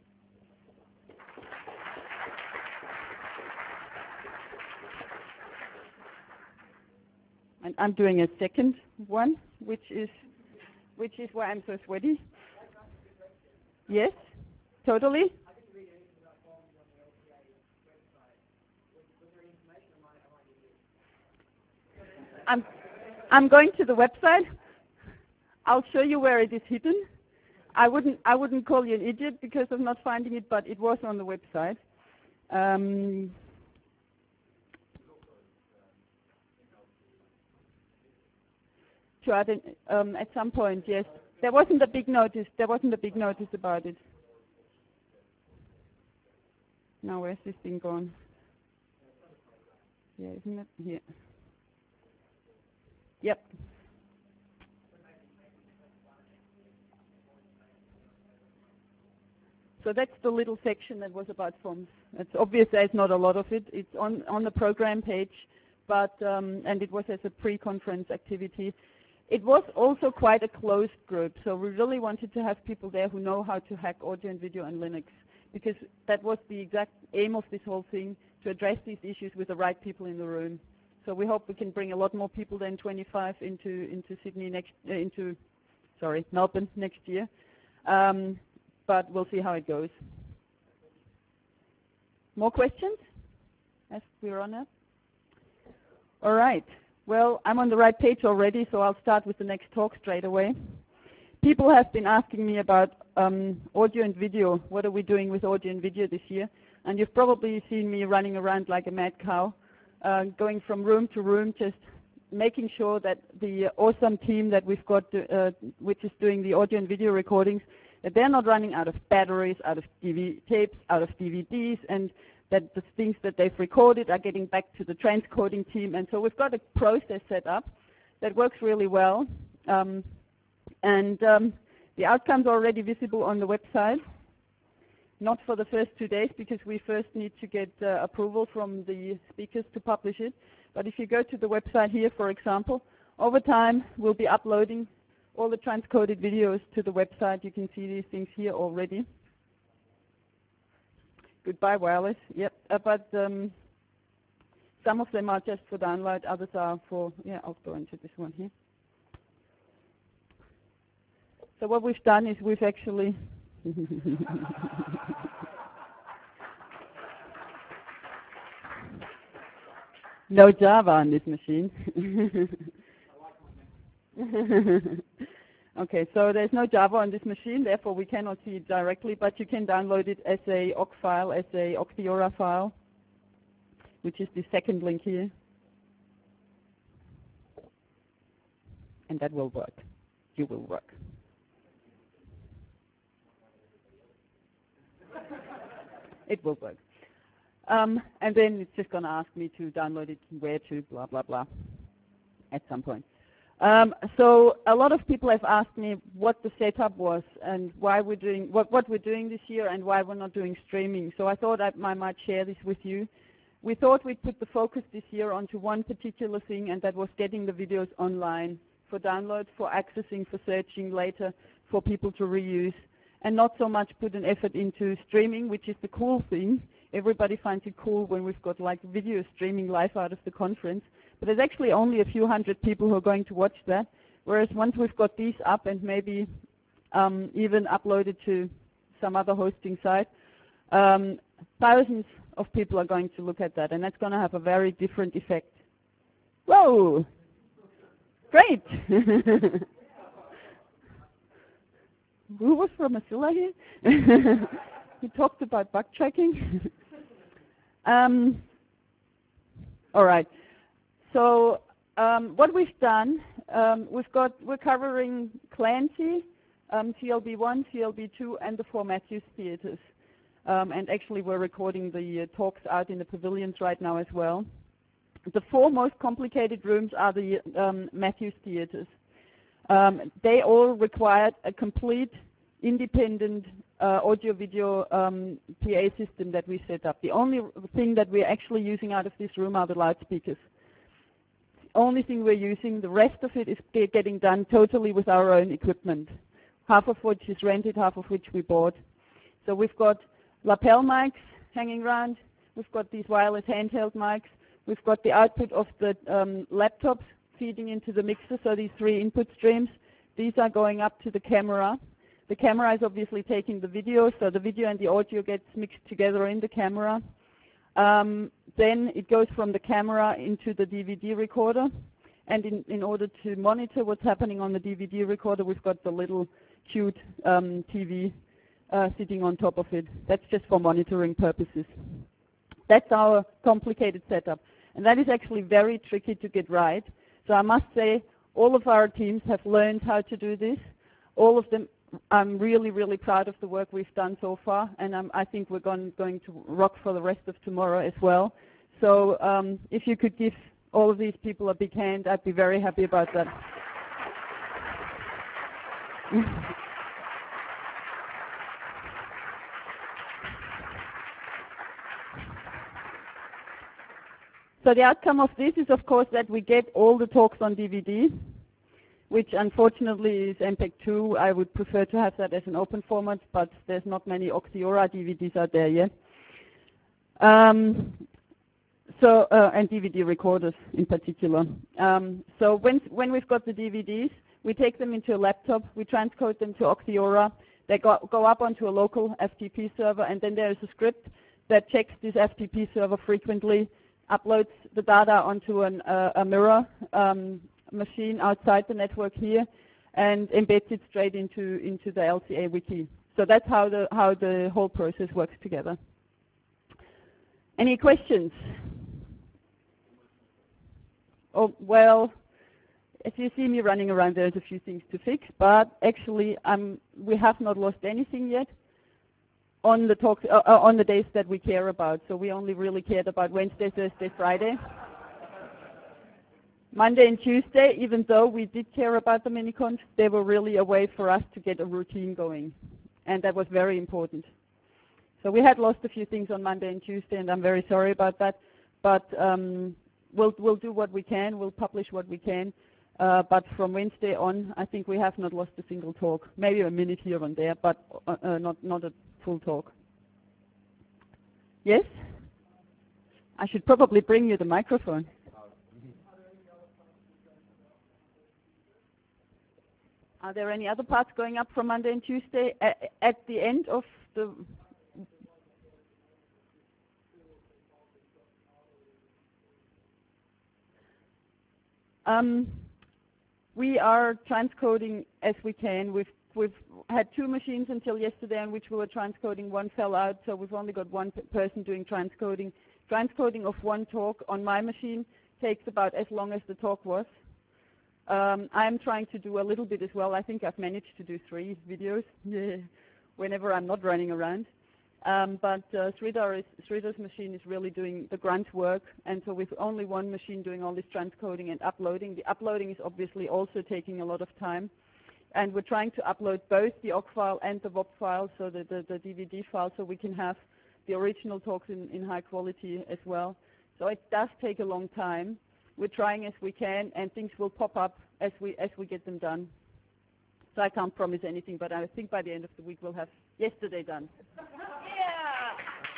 And I'm doing a second one, which is which is why I'm so sweaty. Yes, totally. I'm I'm going to the website. I'll show you where it is hidden. I wouldn't I wouldn't call you an idiot because of not finding it, but it was on the website. Um, to add um, at some point, yes. There wasn't a big notice. There wasn't a big notice about it. Now where's this thing gone? Yeah, isn't it here? Yep. So that's the little section that was about forms. It's obvious there's not a lot of it. It's on, on the program page, but um, and it was as a pre-conference activity. It was also quite a closed group, so we really wanted to have people there who know how to hack audio and video on Linux, because that was the exact aim of this whole thing, to address these issues with the right people in the room. So we hope we can bring a lot more people than twenty-five into into Sydney next uh, into sorry Melbourne next year, um, but we'll see how it goes. More questions as we're on it? All right. Well, I'm on the right page already, so I'll start with the next talk straight away. People have been asking me about um, audio and video. What are we doing with audio and video this year? And you've probably seen me running around like a mad cow, uh, going from room to room, just making sure that the awesome team that we've got, uh, which is doing the audio and video recordings, that they're not running out of batteries, out of D V D tapes, out of D V Ds, and that the things that they've recorded are getting back to the transcoding team. And so we've got a process set up that works really well. Um, and um, the outcomes are already visible on the website. Not for the first two days, because we first need to get uh, approval from the speakers to publish it. But if you go to the website here, for example, over time we'll be uploading all the transcoded videos to the website. You can see these things here already. Goodbye wireless, yep, uh, but um, some of them are just for download, others are for, yeah, I'll go into this one here. So what we've done is we've actually, no Java on this machine. Okay, so there's no Java on this machine, therefore we cannot see it directly, but you can download it as a O C file, as a Octiora file, which is the second link here. And that will work. You will work. It will work. Um, and then it's just going to ask me to download it, where to, blah, blah, blah, at some point. Um, so a lot of people have asked me what the setup was and why we're doing what, what we're doing this year and why we're not doing streaming. So I thought I, I might share this with you. We thought we'd put the focus this year onto one particular thing, and that was getting the videos online for download, for accessing, for searching later, for people to reuse, and not so much put an effort into streaming, which is the cool thing. Everybody finds it cool when we've got like video streaming live out of the conference. But there's actually only a few hundred people who are going to watch that, whereas once we've got these up and maybe um, even uploaded to some other hosting site, um, thousands of people are going to look at that, and that's going to have a very different effect. Whoa! Great! Who was from Mozilla here? He talked about bug tracking. um, all right. So um, what we've done, um, we've got, we're covering Clancy, um, C L B one, C L B two, and the four Matthews theaters. Um, and actually we're recording the uh, talks out in the pavilions right now as well. The four most complicated rooms are the um, Matthews theaters. Um, they all required a complete independent uh, audio-video um, P A system that we set up. The only thing that we're actually using out of this room are the loudspeakers. The only thing we're using, the rest of it is getting done totally with our own equipment, half of which is rented, half of which we bought. So we've got lapel mics hanging around, we've got these wireless handheld mics, we've got the output of the um, laptops feeding into the mixer, so these three input streams, these are going up to the camera. The camera is obviously taking the video, so the video and the audio gets mixed together in the camera. Um, then it goes from the camera into the D V D recorder, and in, in order to monitor what's happening on the D V D recorder, we've got the little cute um, T V uh, sitting on top of it. That's just for monitoring purposes. That's our complicated setup, and that is actually very tricky to get right. So I must say, all of our teams have learned how to do this. All of them, I'm really, really proud of the work we've done so far, and I'm, I think we're going, going to rock for the rest of tomorrow as well. So um, if you could give all of these people a big hand, I'd be very happy about that. So the outcome of this is, of course, that we get all the talks on D V D, which unfortunately is M P E G two. I would prefer to have that as an open format, but there's not many Oxiora D V Ds out there yet. Um, so, uh, and D V D recorders in particular. Um, so when, when we've got the D V Ds, we take them into a laptop, we transcode them to Oxiora, they go, go up onto a local F T P server, and then there's a script that checks this F T P server frequently, uploads the data onto an, uh, a mirror um, machine outside the network here, and embeds it straight into, into the L C A wiki. So that's how the, how the whole process works together. Any questions? Oh, well, as you see me running around, there's a few things to fix, but actually um, we have not lost anything yet on the talks, uh, uh, on the days that we care about. So we only really cared about Wednesday, Thursday, Friday. Monday and Tuesday, even though we did care about the minicons, they were really a way for us to get a routine going, and that was very important. So we had lost a few things on Monday and Tuesday, and I'm very sorry about that, but um, we'll, we'll do what we can, we'll publish what we can, uh, but from Wednesday on, I think we have not lost a single talk, maybe a minute here and there, but uh, uh, not, not a full talk. Yes? I should probably bring you the microphone. Are there any other parts going up from Monday and Tuesday? At, at the end of the... Um, we are transcoding as we can. We've, we've had two machines until yesterday on which we were transcoding. One fell out, so we've only got one person doing transcoding. Transcoding of one talk on my machine takes about as long as the talk was. Um, I'm trying to do a little bit as well. I think I've managed to do three videos yeah, whenever I'm not running around. Um, but uh, Sridhar is, Sridhar's machine is really doing the grunt work, and so with only one machine doing all this transcoding and uploading, the uploading is obviously also taking a lot of time. And we're trying to upload both the O G file and the W O P file, so the, the, the D V D file, so we can have the original talks in, in high quality as well. So it does take a long time. We're trying as we can, and things will pop up as we as we get them done. So I can't promise anything, but I think by the end of the week we'll have yesterday done. Yeah!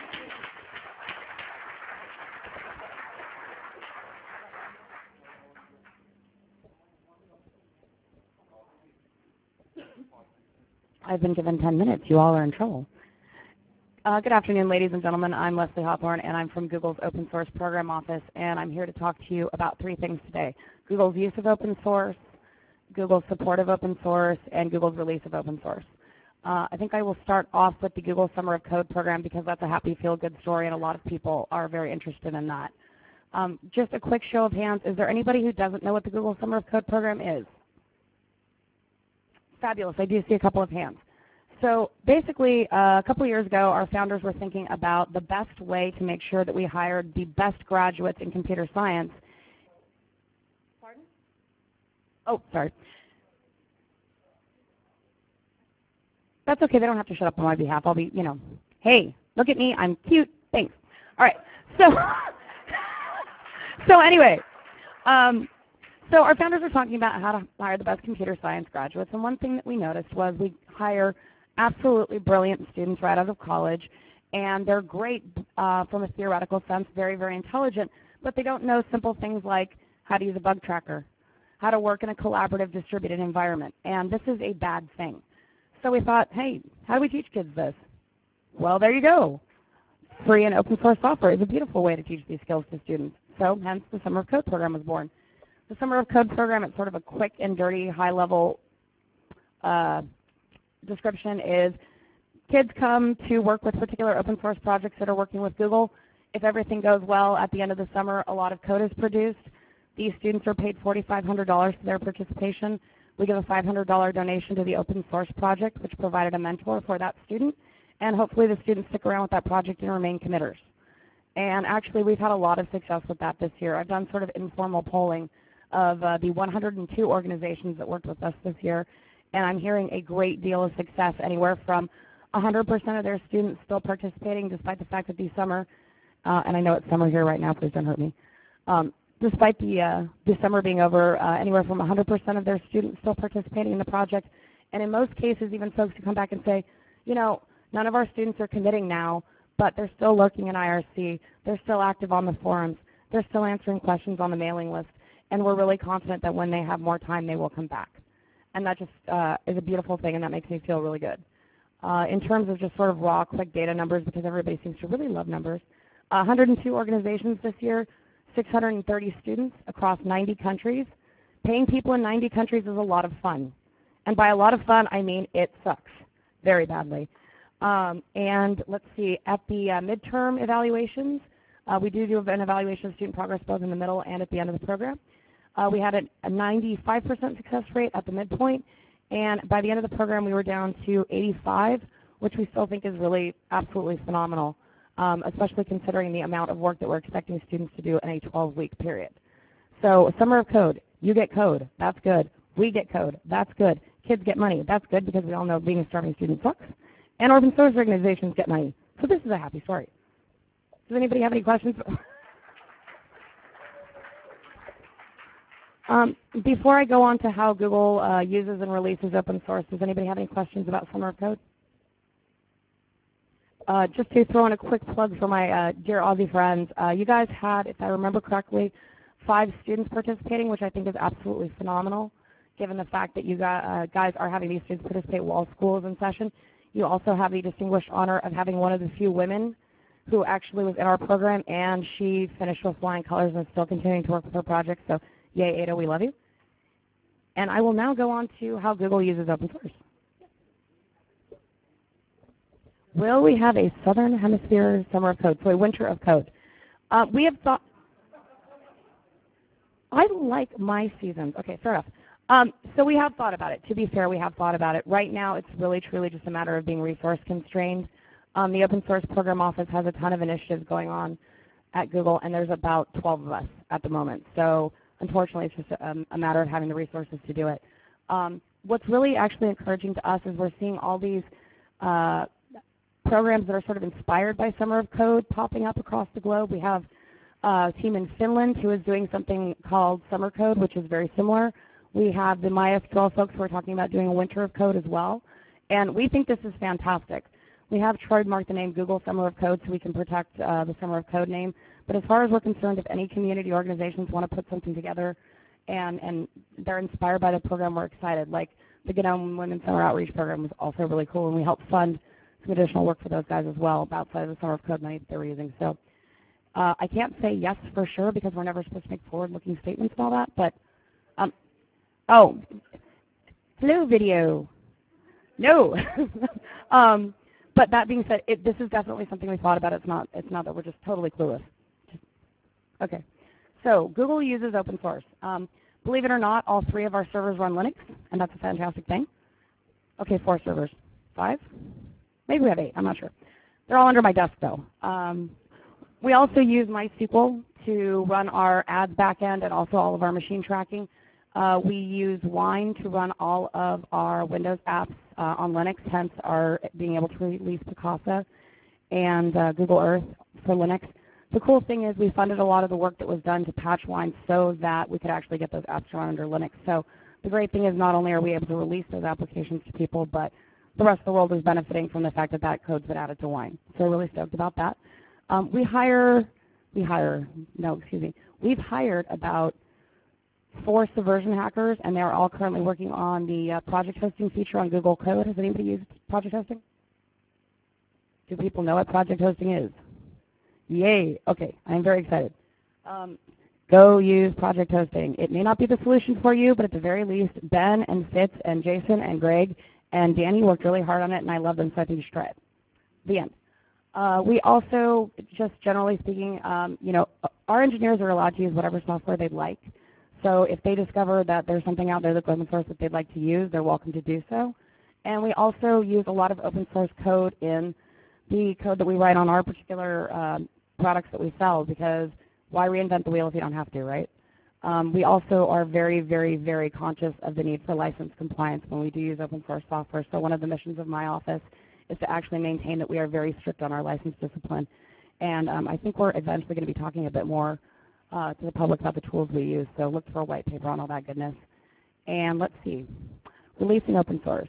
I've been given ten minutes. You all are in trouble. Uh, good afternoon, ladies and gentlemen. I'm Leslie Hawthorne, and I'm from Google's Open Source Program Office, and I'm here to talk to you about three things today: Google's use of open source, Google's support of open source, and Google's release of open source. Uh, I think I will start off with the Google Summer of Code program because that's a happy, feel-good story, and a lot of people are very interested in that. Um, just a quick show of hands, is there anybody who doesn't know what the Google Summer of Code program is? Fabulous. I do see a couple of hands. So basically, uh, a couple years ago, our founders were thinking about the best way to make sure that we hired the best graduates in computer science. Pardon? Oh, sorry. That's okay. They don't have to shut up on my behalf. I'll be, you know, hey, look at me. I'm cute. Thanks. All right. So, so anyway, um, so our founders were talking about how to hire the best computer science graduates, and one thing that we noticed was we hire absolutely brilliant students right out of college, and they're great uh, from a theoretical sense, very, very intelligent, but they don't know simple things like how to use a bug tracker, how to work in a collaborative distributed environment, and this is a bad thing. So we thought, hey, how do we teach kids this? Well, there you go. Free and open source software is a beautiful way to teach these skills to students. So hence the Summer of Code program was born. The Summer of Code program, it's sort of a quick and dirty, high-level uh, description is kids come to work with particular open source projects that are working with Google. If everything goes well, at the end of the summer, a lot of code is produced. These students are paid four thousand five hundred dollars for their participation. We give a five hundred dollar donation to the open source project, which provided a mentor for that student. And hopefully the students stick around with that project and remain committers. And actually, we've had a lot of success with that this year. I've done sort of informal polling of uh, the one hundred two organizations that worked with us this year, and I'm hearing a great deal of success, anywhere from one hundred percent of their students still participating despite the fact that the summer, uh, and I know it's summer here right now, please don't hurt me, um, despite the, uh, the summer being over, uh, anywhere from one hundred percent of their students still participating in the project, and in most cases even folks who come back and say, you know, none of our students are committing now, but they're still lurking in I R C, they're still active on the forums, they're still answering questions on the mailing list, and we're really confident that when they have more time, they will come back. And that just uh, is a beautiful thing, and that makes me feel really good. Uh, in terms of just sort of raw, quick data numbers, because everybody seems to really love numbers, uh, one hundred two organizations this year, six hundred thirty students across ninety countries. Paying people in ninety countries is a lot of fun. And by a lot of fun, I mean it sucks very badly. Um, and let's see, at the uh, midterm evaluations, uh, we do do an evaluation of student progress both in the middle and at the end of the program. Uh, we had a, a ninety-five percent success rate at the midpoint, and by the end of the program we were down to eighty-five, which we still think is really absolutely phenomenal, um, especially considering the amount of work that we're expecting students to do in a twelve week period. So Summer of Code, you get code, that's good. We get code, that's good. Kids get money, that's good, because we all know being a starving student sucks. And open source organizations get money. So this is a happy story. Does anybody have any questions? um, before I go on to how Google uh, uses and releases open source, does anybody have any questions about Summer of Code? Uh, just to throw in a quick plug for my uh, dear Aussie friends, uh, you guys had, if I remember correctly, five students participating, which I think is absolutely phenomenal, given the fact that you guys, uh, guys are having these students participate while school is in session. You also have the distinguished honor of having one of the few women who actually was in our program, and she finished with flying colors and is still continuing to work with her project. So yay, Ada, we love you. And I will now go on to how Google uses open source. Will we have a Southern Hemisphere Summer of Code, so a winter of code? Uh, we have thought, I like my seasons. Okay, fair enough. Um, so we have thought about it. To be fair, we have thought about it. Right now, it's really, truly just a matter of being resource constrained. Um, the Open Source Program Office has a ton of initiatives going on at Google, and there's about twelve of us at the moment. So unfortunately, it's just a, a matter of having the resources to do it. Um, what's really actually encouraging to us is we're seeing all these uh, programs that are sort of inspired by Summer of Code popping up across the globe. We have a team in Finland who is doing something called Summer Code, which is very similar. We have the MySQL folks who are talking about doing a winter of code as well. And we think this is fantastic. We have trademarked the name Google Summer of Code so we can protect uh, the Summer of Code name. But as far as we're concerned, if any community organizations want to put something together and, and they're inspired by the program, we're excited. Like the Gnome Women's Summer Outreach Program was also really cool, and we helped fund some additional work for those guys as well outside of the Summer of Code money that they were using. So uh, I can't say yes for sure because we're never supposed to make forward-looking statements and all that. But um, oh, hello video. No. um, but that being said, it, this is definitely something we thought about. It's not. It's not that we're just totally clueless. Just, okay. So Google uses open source. Um, believe it or not, all three of our servers run Linux, and that's a fantastic thing. Okay, four servers. five? Maybe we have eight, I'm not sure. They're all under my desk though. Um, we also use MySQL to run our ads backend and also all of our machine tracking. Uh, we use Wine to run all of our Windows apps uh, on Linux, hence our being able to release Picasa and uh, Google Earth for Linux. The cool thing is we funded a lot of the work that was done to patch Wine so that we could actually get those apps to run under Linux. So the great thing is not only are we able to release those applications to people, but the rest of the world is benefiting from the fact that that code's been added to Wine. So we're really stoked about that. Um, we hire, we hire, no, excuse me, we've hired about four Subversion hackers, and they're all currently working on the uh, project hosting feature on Google Code. Has anybody used project hosting? Do people know what project hosting is? Yay. Okay, I'm very excited. Um, go use project hosting. It may not be the solution for you, but at the very least, Ben and Fitz and Jason and Greg and Danny worked really hard on it, and I love them, so I think you should try it. The end. Uh, we also, just generally speaking, um, you know, our engineers are allowed to use whatever software they'd like. So if they discover that there's something out there that's open source that they'd like to use, they're welcome to do so. And we also use a lot of open source code in the code that we write on our particular uh, products that we sell, because why reinvent the wheel if you don't have to, right? Um, we also are very, very, very conscious of the need for license compliance when we do use open source software. So one of the missions of my office is to actually maintain that we are very strict on our license discipline. And um, I think we're eventually going to be talking a bit more uh, to the public about the tools we use. So look for a white paper on all that goodness. And let's see, releasing open source.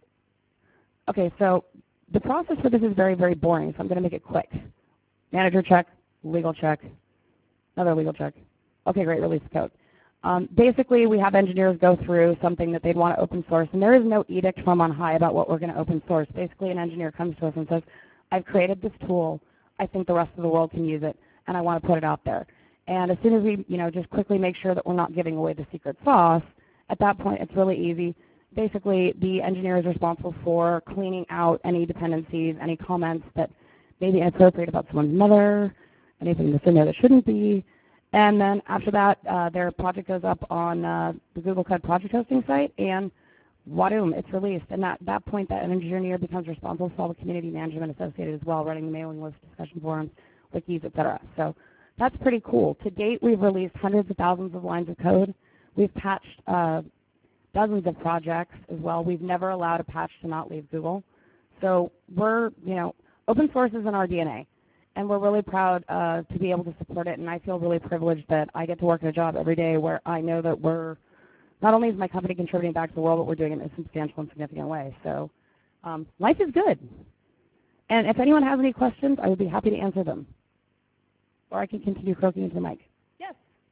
Okay, so the process for this is very, very boring, so I'm going to make it quick. Manager check, legal check, another legal check. Okay, great, release the code. Um, basically, we have engineers go through something that they'd want to open source, and there is no edict from on high about what we're going to open source. Basically, an engineer comes to us and says, I've created this tool. I think the rest of the world can use it, and I want to put it out there. And as soon as we, you know, just quickly make sure that we're not giving away the secret sauce, at that point, it's really easy. Basically, the engineer is responsible for cleaning out any dependencies, any comments that may be inappropriate about someone's mother, anything that's in there that shouldn't be. And then after that, uh, their project goes up on uh, the Google Code project hosting site, and wadoom, it's released. And at that point, that engineer becomes responsible for all the community management associated as well, running the mailing list, discussion forums, wikis, et cetera. So that's pretty cool. To date, we've released hundreds of thousands of lines of code. We've patched uh, dozens of projects as well. We've never allowed a patch to not leave Google. So we're, you know, open source is in our D N A. And we're really proud uh, to be able to support it, and I feel really privileged that I get to work in a job every day where I know that we're, not only is my company contributing back to the world, but we're doing it in a substantial and significant way. So um, life is good. And if anyone has any questions, I would be happy to answer them. Or I can continue croaking into the mic. Yes?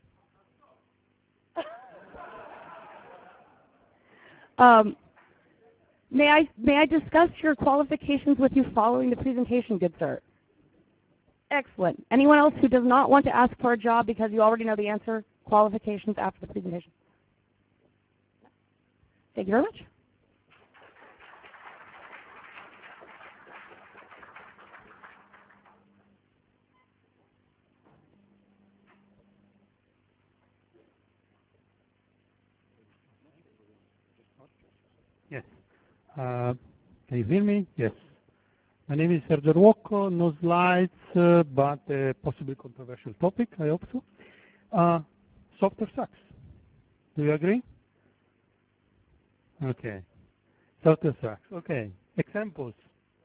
um, may I, may I discuss your qualifications with you following the presentation, good sir? Excellent. Anyone else who does not want to ask for a job because you already know the answer? Qualifications after the presentation. Thank you very much. Yes. Uh, can you hear me? Yes. My name is Sergio Ruocco. No slides, uh, but a possibly controversial topic, I hope so. Uh, software sucks. Do you agree? Okay. Software sucks. Okay. Examples.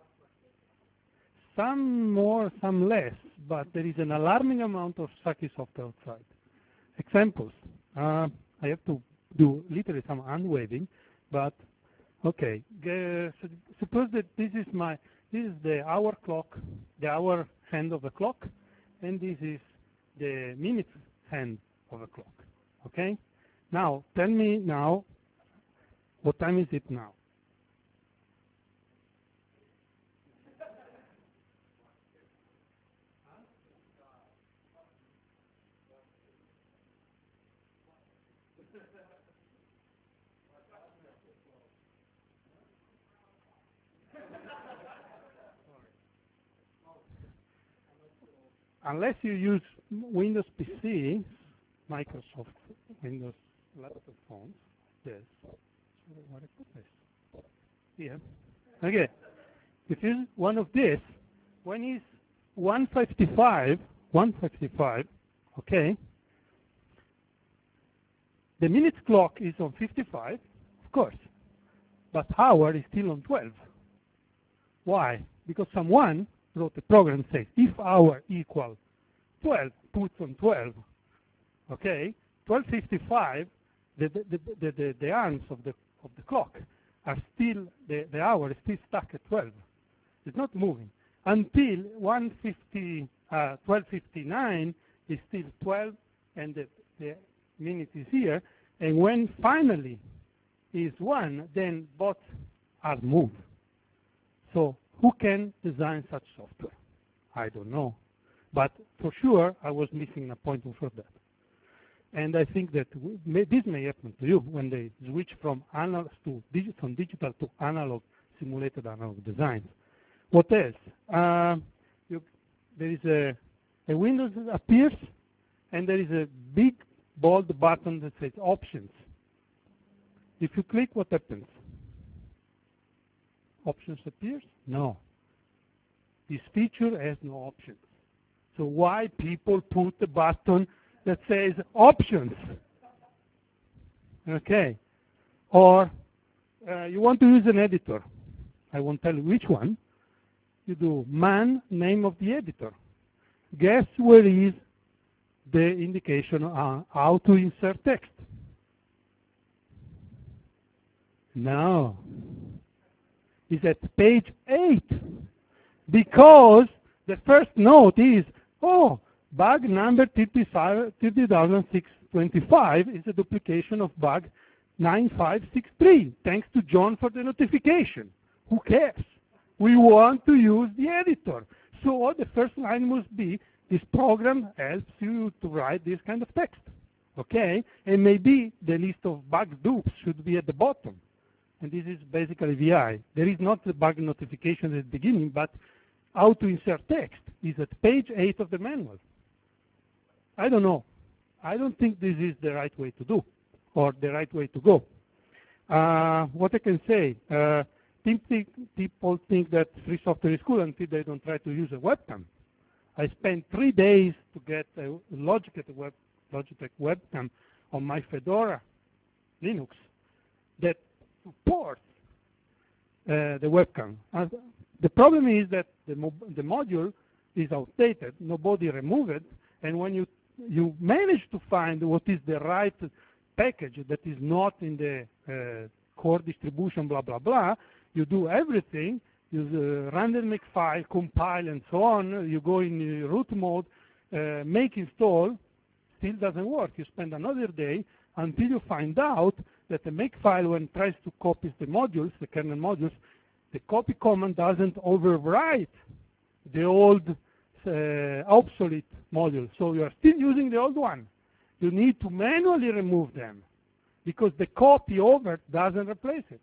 Some more, some less, but there is an alarming amount of sucky software outside. Examples. Uh, I have to do literally some hand waving, but okay. Uh, so suppose that this is my This is the hour clock, the hour hand of the clock, and this is the minute hand of the clock. Okay? Now, tell me now, what time is it now? Unless you use Windows P C, Microsoft Windows laptop phones, yes. Where I put this? Here. Okay. If you one of this, when it's one fifty-five, one fifty-five, okay, the minute clock is on fifty-five, of course, but hour is still on twelve. Why? Because someone wrote a program that says if hour equal twelve, puts on twelve, okay, twelve fifty-five, the, the, the, the, the, the arms of the, of the clock are still, the, the hour is still stuck at twelve. It's not moving. Until one fifty, uh, twelve fifty-nine is still twelve, and the, the minute is here. And when finally is one, then both are moved. So who can design such software? I don't know. But for sure, I was missing an appointment for that. And I think that may, this may happen to you when they switch from analog to digital, from digital to analog, simulated analog designs. What else? Uh, you, there is a, a window that appears, and there is a big bold button that says Options. If you click, what happens? Options appears? No. This feature has no options. So why people put a button that says Options? Okay. Or uh, you want to use an editor. I won't tell you which one. You do man, name of the editor. Guess where is the indication on how to insert text? No. It's at page eight. Because the first note is, oh, bug number thirty thousand six hundred twenty-five is a duplication of bug nine five six three. Thanks to John for the notification. Who cares? We want to use the editor. So the first line must be, this program helps you to write this kind of text. Okay? And maybe the list of bug dupes should be at the bottom. And this is basically V I. There is not the bug notification at the beginning, but how to insert text is at page eight of the manual. I don't know. I don't think this is the right way to do, or the right way to go. Uh, what I can say, uh, people think that free software is cool until they don't try to use a webcam. I spent three days to get a Logitech, web, Logitech webcam on my Fedora Linux that supports uh, the webcam. Uh, the problem is that the, mo the module is outdated. Nobody removed it. And when you, you manage to find what is the right package that is not in the uh, core distribution, blah, blah, blah, you do everything, use uh, random makefile, compile, and so on. You go in uh, root mode, uh, make install, still doesn't work. You spend another day until you find out that the makefile, when it tries to copy the modules, the kernel modules, the copy command doesn't overwrite the old uh, obsolete module. So you are still using the old one. You need to manually remove them because the copy over doesn't replace it.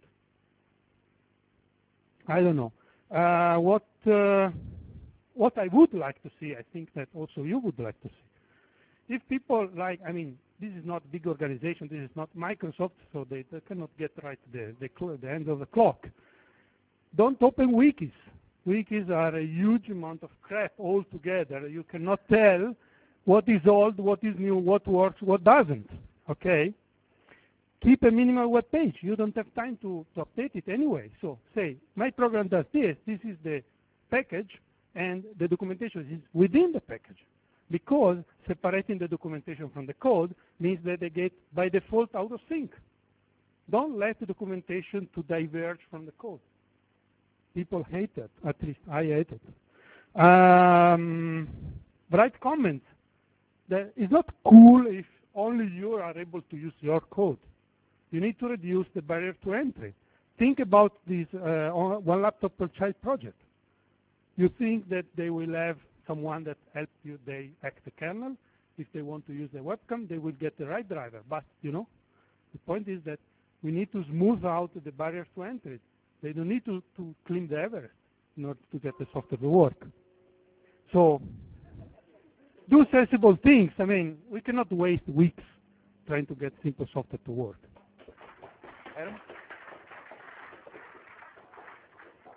I don't know. Uh, what, uh, what I would like to see, I think that also you would like to see. If people like, I mean, this is not a big organization, this is not Microsoft, so they, they cannot get right the, the, the end of the clock. Don't open wikis. Wikis are a huge amount of crap altogether. You cannot tell what is old, what is new, what works, what doesn't, okay? Keep a minimal web page. You don't have time to, to update it anyway. So say, my program does this, this is the package, and the documentation is within the package. Because separating the documentation from the code means that they get, by default, out of sync. Don't let the documentation to diverge from the code. People hate it. At least I hate it. Um, write comments. That is not cool if only you are able to use your code. You need to reduce the barrier to entry. Think about this uh, one laptop per child project. You think that they will have someone that helps you, they hack the kernel. If they want to use the webcam, they will get the right driver. But, you know, the point is that we need to smooth out the barriers to entry. They don't need to, to climb the Everest in order to get the software to work. So do sensible things. I mean, we cannot waste weeks trying to get simple software to work. Adam?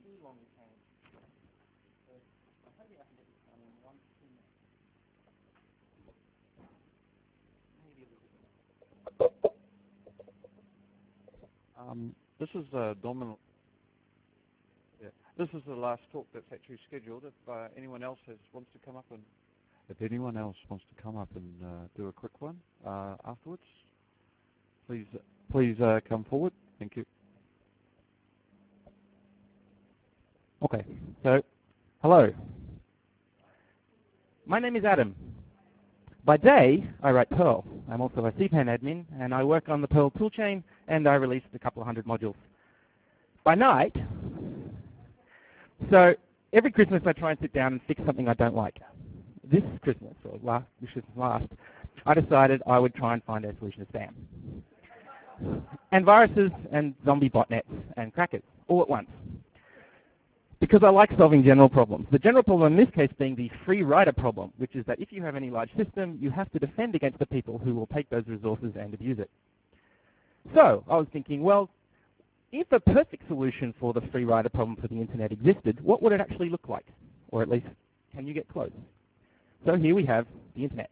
too long you can. So I'm hoping I can get this done in one, two minutes. Maybe a little bit more. Um, this is uh, dominant. Yeah, this is the last talk that's actually scheduled. If uh, anyone else has wants to come up and if anyone else wants to come up and uh, do a quick one uh, afterwards, please please uh, come forward. Thank you. Okay, so hello. My name is Adam. By day, I write Perl. I'm also a C PAN admin, and I work on the Perl toolchain, and I released a couple of hundred modules. By night, so every Christmas I try and sit down and fix something I don't like. This Christmas, or last, this Christmas last, I decided I would try and find a solution to spam. And viruses and zombie botnets and crackers, all at once. Because I like solving general problems. The general problem in this case being the free rider problem, which is that if you have any large system, you have to defend against the people who will take those resources and abuse it. So I was thinking, well, if a perfect solution for the free rider problem for the internet existed, what would it actually look like? Or at least, can you get close? So here we have the internet.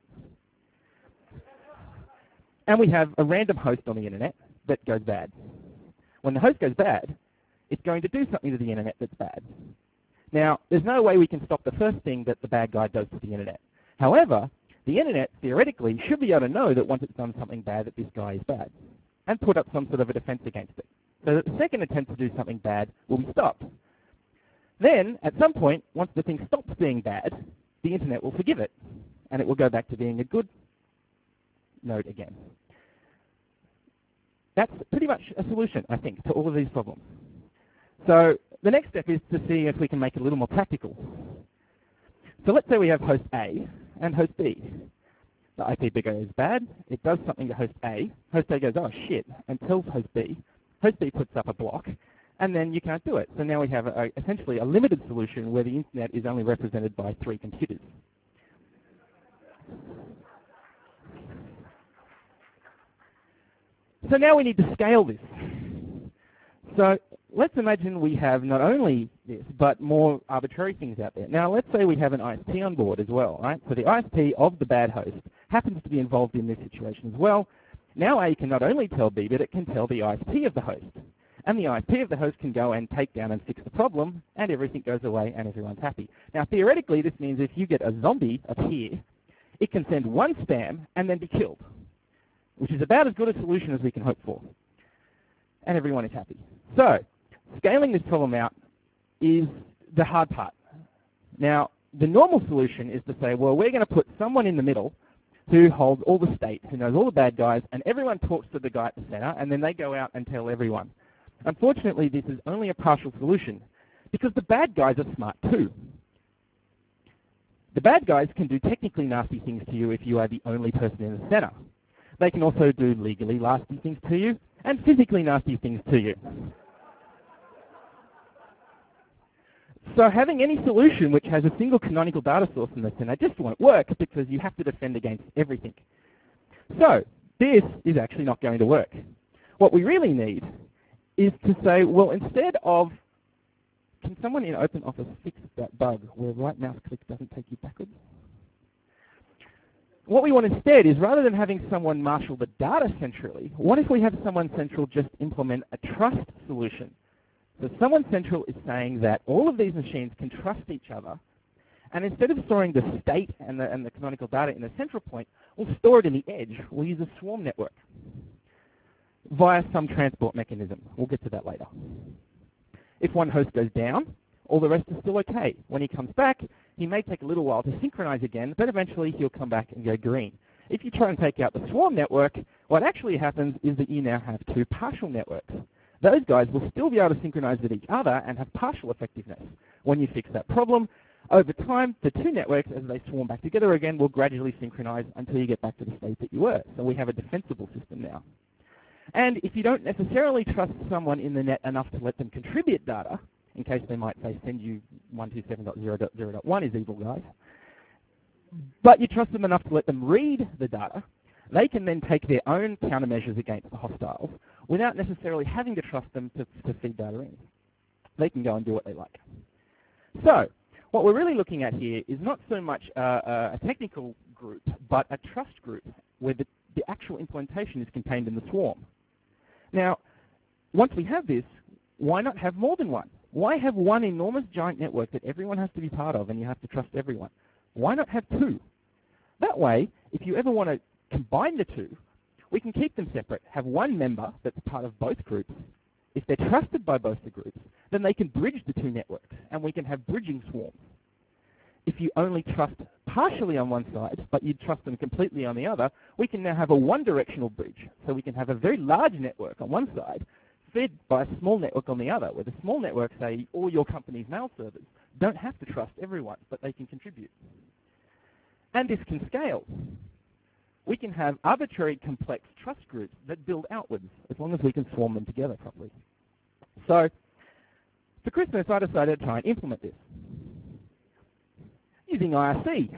And we have a random host on the internet that goes bad. When the host goes bad, it's going to do something to the internet that's bad. Now, there's no way we can stop the first thing that the bad guy does to the internet. However, the internet, theoretically, should be able to know that once it's done something bad, that this guy is bad, and put up some sort of a defense against it, so that the second attempt to do something bad will be stopped. Then, at some point, once the thing stops being bad, the internet will forgive it, and it will go back to being a good node again. That's pretty much a solution, I think, to all of these problems. So the next step is to see if we can make it a little more practical. So let's say we have host A and host B. The I P goes bad, it does something to host A, host A goes, oh shit, and tells host B. Host B puts up a block, and then you can't do it. So now we have a, a, essentially a limited solution where the internet is only represented by three computers. So now we need to scale this. So let's imagine we have not only this, but more arbitrary things out there. Now let's say we have an I S P on board as well, right? So the I S P of the bad host happens to be involved in this situation as well. Now A can not only tell B, but it can tell the I S P of the host. And the I S P of the host can go and take down and fix the problem, and everything goes away and everyone's happy. Now theoretically, this means if you get a zombie appear, it can send one spam and then be killed, which is about as good a solution as we can hope for. And everyone is happy. So, scaling this problem out is the hard part. Now, the normal solution is to say, well, we're going to put someone in the middle who holds all the state, who knows all the bad guys, and everyone talks to the guy at the center, and then they go out and tell everyone. Unfortunately, this is only a partial solution, because the bad guys are smart too. The bad guys can do technically nasty things to you if you are the only person in the center. They can also do legally nasty things to you, and physically nasty things to you. So having any solution which has a single canonical data source in the center just won't work because you have to defend against everything. So this is actually not going to work. What we really need is to say, well, instead of, can someone in OpenOffice fix that bug where right mouse click doesn't take you backwards? What we want instead is, rather than having someone marshal the data centrally, what if we have someone central just implement a trust solution? So someone central is saying that all of these machines can trust each other, and instead of storing the state and the, and the canonical data in the central point, we'll store it in the edge. We'll use a swarm network via some transport mechanism. We'll get to that later. If one host goes down, all the rest is still okay. When he comes back, he may take a little while to synchronize again, but eventually he'll come back and go green. If you try and take out the swarm network, what actually happens is that you now have two partial networks. Those guys will still be able to synchronize with each other and have partial effectiveness. When you fix that problem, over time, the two networks, as they swarm back together again, will gradually synchronize until you get back to the state that you were. So we have a defensible system now. And if you don't necessarily trust someone in the net enough to let them contribute data, in case they might say send you one two seven dot zero dot zero dot one is evil guys, but you trust them enough to let them read the data, they can then take their own countermeasures against the hostiles without necessarily having to trust them to, to feed data in. they can go and do what they like. So what we're really looking at here is not so much uh, a technical group, but a trust group where the, the actual implementation is contained in the swarm. Now, once we have this, why not have more than one? Why have one enormous giant network that everyone has to be part of and you have to trust everyone? Why not have two? That way, if you ever want to combine the two, we can keep them separate, have one member that's part of both groups. If they're trusted by both the groups, then they can bridge the two networks, and we can have bridging swarms. If you only trust partially on one side, but you trust them completely on the other, we can now have a one-directional bridge. So we can have a very large network on one side, fed by a small network on the other, where the small network, say, all your company's mail servers, don't have to trust everyone, but they can contribute. And this can scale. We can have arbitrary complex trust groups that build outwards, as long as we can swarm them together properly. So for Christmas, I decided to try and implement this using I R C.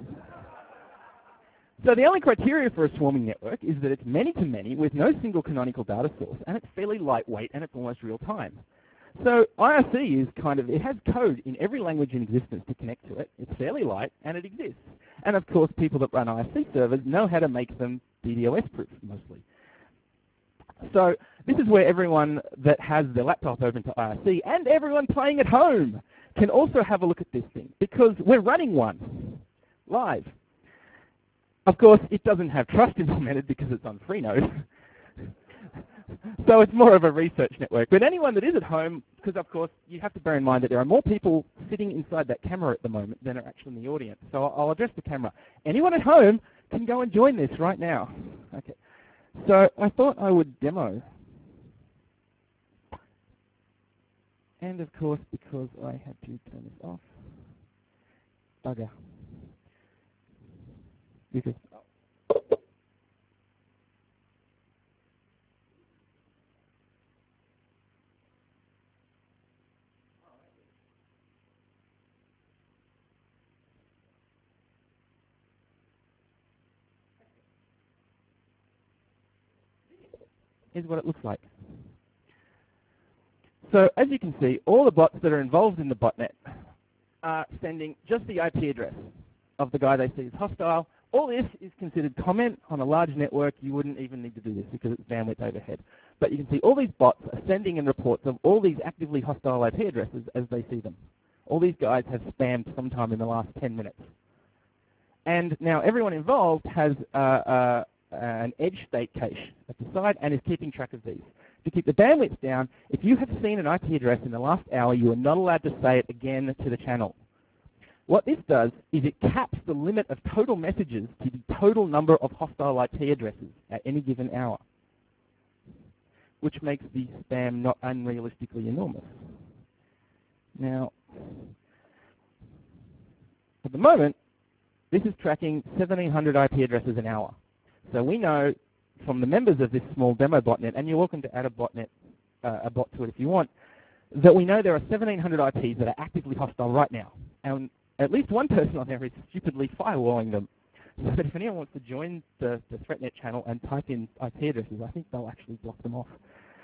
So the only criteria for a swarming network is that it's many-to-many with no single canonical data source, and it's fairly lightweight, and it's almost real-time. So I R C is kind of, it has code in every language in existence to connect to it. It's fairly light, and it exists. And of course, people that run I R C servers know how to make them DDoS-proof, mostly. So this is where everyone that has their laptop open to I R C, and everyone playing at home, can also have a look at this thing, because we're running one live. Of course, it doesn't have trust implemented because it's on Freenode. So it's more of a research network. But anyone that is at home, because of course you have to bear in mind that there are more people sitting inside that camera at the moment than are actually in the audience. So I'll address the camera. Anyone at home can go and join this right now. Okay. So I thought I would demo. And of course, because I had to turn this off, bugger. Because here's what it looks like. So as you can see, all the bots that are involved in the botnet are sending just the I P address of the guy they see as hostile. All this is considered comment. On a large network, you wouldn't even need to do this because it's bandwidth overhead. But you can see all these bots are sending in reports of all these actively hostile I P addresses as they see them. All these guys have spammed sometime in the last ten minutes. And now everyone involved has uh, uh, an edge state cache at the side and is keeping track of these. To keep the bandwidth down, if you have seen an I P address in the last hour, you are not allowed to say it again to the channel. What this does is it caps the limit of total messages to the total number of hostile I P addresses at any given hour, which makes the spam not unrealistically enormous. Now, at the moment, this is tracking seventeen hundred I P addresses an hour. So we know from the members of this small demo botnet, and you're welcome to add a botnet, uh, a bot to it if you want, that we know there are seventeen hundred I Ps that are actively hostile right now. And at least one person on there is stupidly firewalling them. So that if anyone wants to join the, the ThreatNet channel and type in I P addresses, I think they'll actually block them off.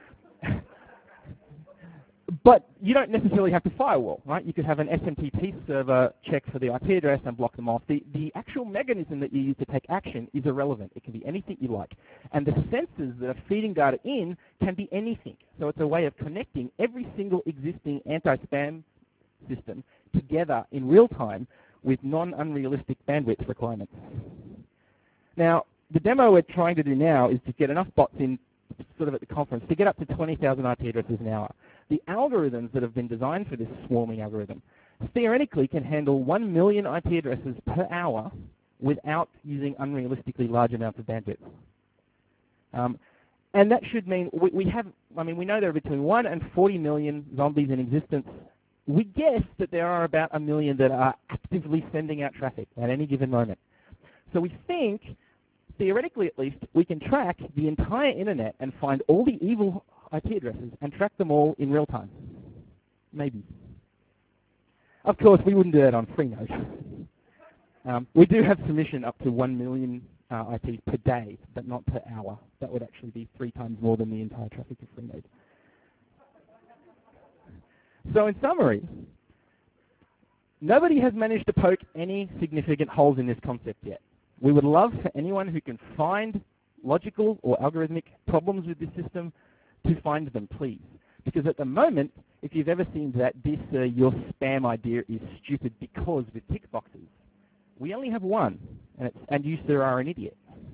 But you don't necessarily have to firewall, right? You could have an S M T P server check for the I P address and block them off. The, the actual mechanism that you use to take action is irrelevant. It can be anything you like. And the sensors that are feeding data in can be anything. So it's a way of connecting every single existing anti-spam system together in real time with non-unrealistic bandwidth requirements. Now, the demo we're trying to do now is to get enough bots in sort of at the conference to get up to twenty thousand I P addresses an hour. The algorithms that have been designed for this swarming algorithm theoretically can handle one million I P addresses per hour without using unrealistically large amounts of bandwidth. Um, and that should mean we, we have, I mean, we know there are between one and forty million zombies in existence. We guess that there are about a million that are actively sending out traffic at any given moment. So we think, theoretically at least, we can track the entire internet and find all the evil I P addresses and track them all in real time. Maybe. Of course, we wouldn't do that on Freenode. Um, we do have submission up to one million uh, I Ps per day, but not per hour. That would actually be three times more than the entire traffic of Freenode. So in summary, nobody has managed to poke any significant holes in this concept yet. We would love for anyone who can find logical or algorithmic problems with this system to find them, please. Because at the moment, if you've ever seen that this uh, your spam idea is stupid because with tick boxes, we only have one, and, it's, and you, sir, are an idiot.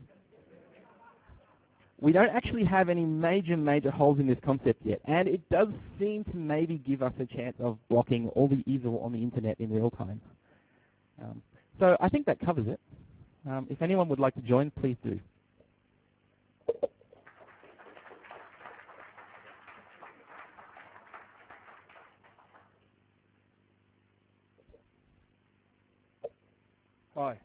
We don't actually have any major, major holes in this concept yet, and it does seem to maybe give us a chance of blocking all the evil on the internet in real time. Um, so I think that covers it. Um, if anyone would like to join, please do. Hi.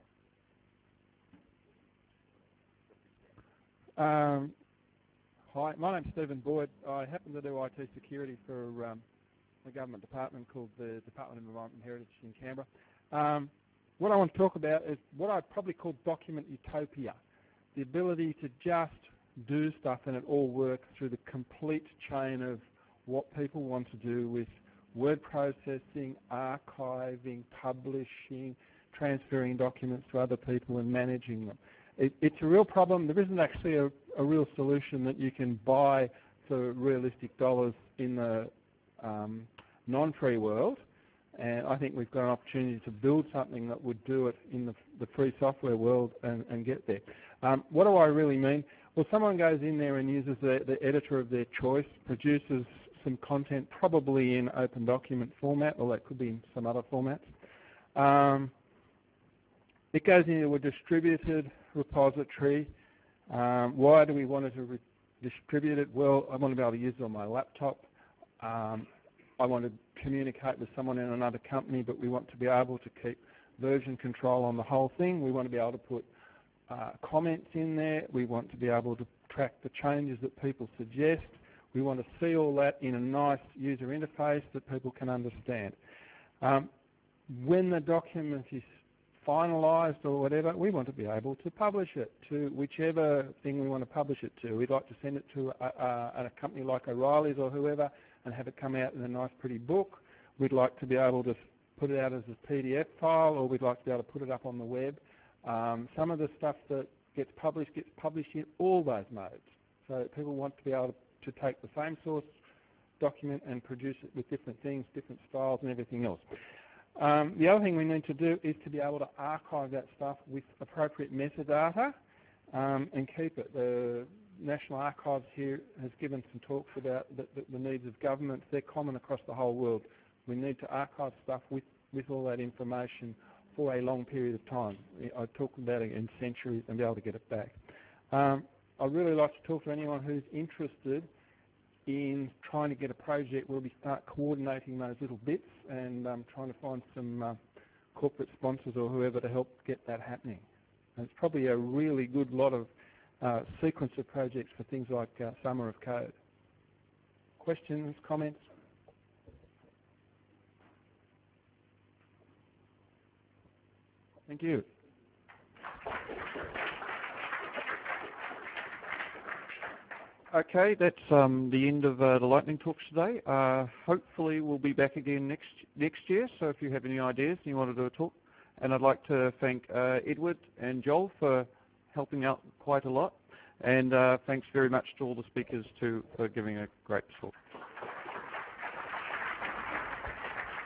Um, hi, my name's Stephen Boyd. I happen to do I T security for um, a government department called the Department of Environment and Heritage in Canberra. Um, what I want to talk about is what I'd probably call document utopia, the ability to just do stuff and it all works through the complete chain of what people want to do with word processing, archiving, publishing, transferring documents to other people and managing them. It, it's a real problem. There isn't actually a, a real solution that you can buy for realistic dollars in the um, non-free world, and I think we've got an opportunity to build something that would do it in the, the free software world and, and get there. Um, what do I really mean? Well, someone goes in there and uses the, the editor of their choice, produces some content probably in open document format, or that could be in some other formats. Um, It goes into a distributed repository. Um, why do we want to distribute it? Well, I want to be able to use it on my laptop. Um, I want to communicate with someone in another company, but we want to be able to keep version control on the whole thing. We want to be able to put uh, comments in there. We want to be able to track the changes that people suggest. We want to see all that in a nice user interface that people can understand. Um, when the document is finalised or whatever, we want to be able to publish it to whichever thing we want to publish it to. We'd like to send it to a, a, a company like O'Reilly's or whoever and have it come out in a nice pretty book. We'd like to be able to put it out as a P D F file, or we'd like to be able to put it up on the web. Um, some of the stuff that gets published gets published in all those modes. So people want to be able to, to take the same source document and produce it with different things, different styles and everything else. Um, the other thing we need to do is to be able to archive that stuff with appropriate metadata um, and keep it. The National Archives here has given some talks about the, the, the needs of governments. They're common across the whole world. We need to archive stuff with, with all that information for a long period of time. I talk about it in centuries and be able to get it back. Um, I'd really like to talk to anyone who's interested in trying to get a project where we start coordinating those little bits and um, trying to find some uh, corporate sponsors or whoever to help get that happening. And it's probably a really good lot of uh, sequence of projects for things like uh, Summer of Code. Questions, comments? Thank you. Okay, that's um, the end of uh, the lightning talks today. Uh, hopefully we'll be back again next next year, so if you have any ideas and you want to do a talk. And I'd like to thank uh, Edward and Joel for helping out quite a lot. And uh, thanks very much to all the speakers too for giving a great talk.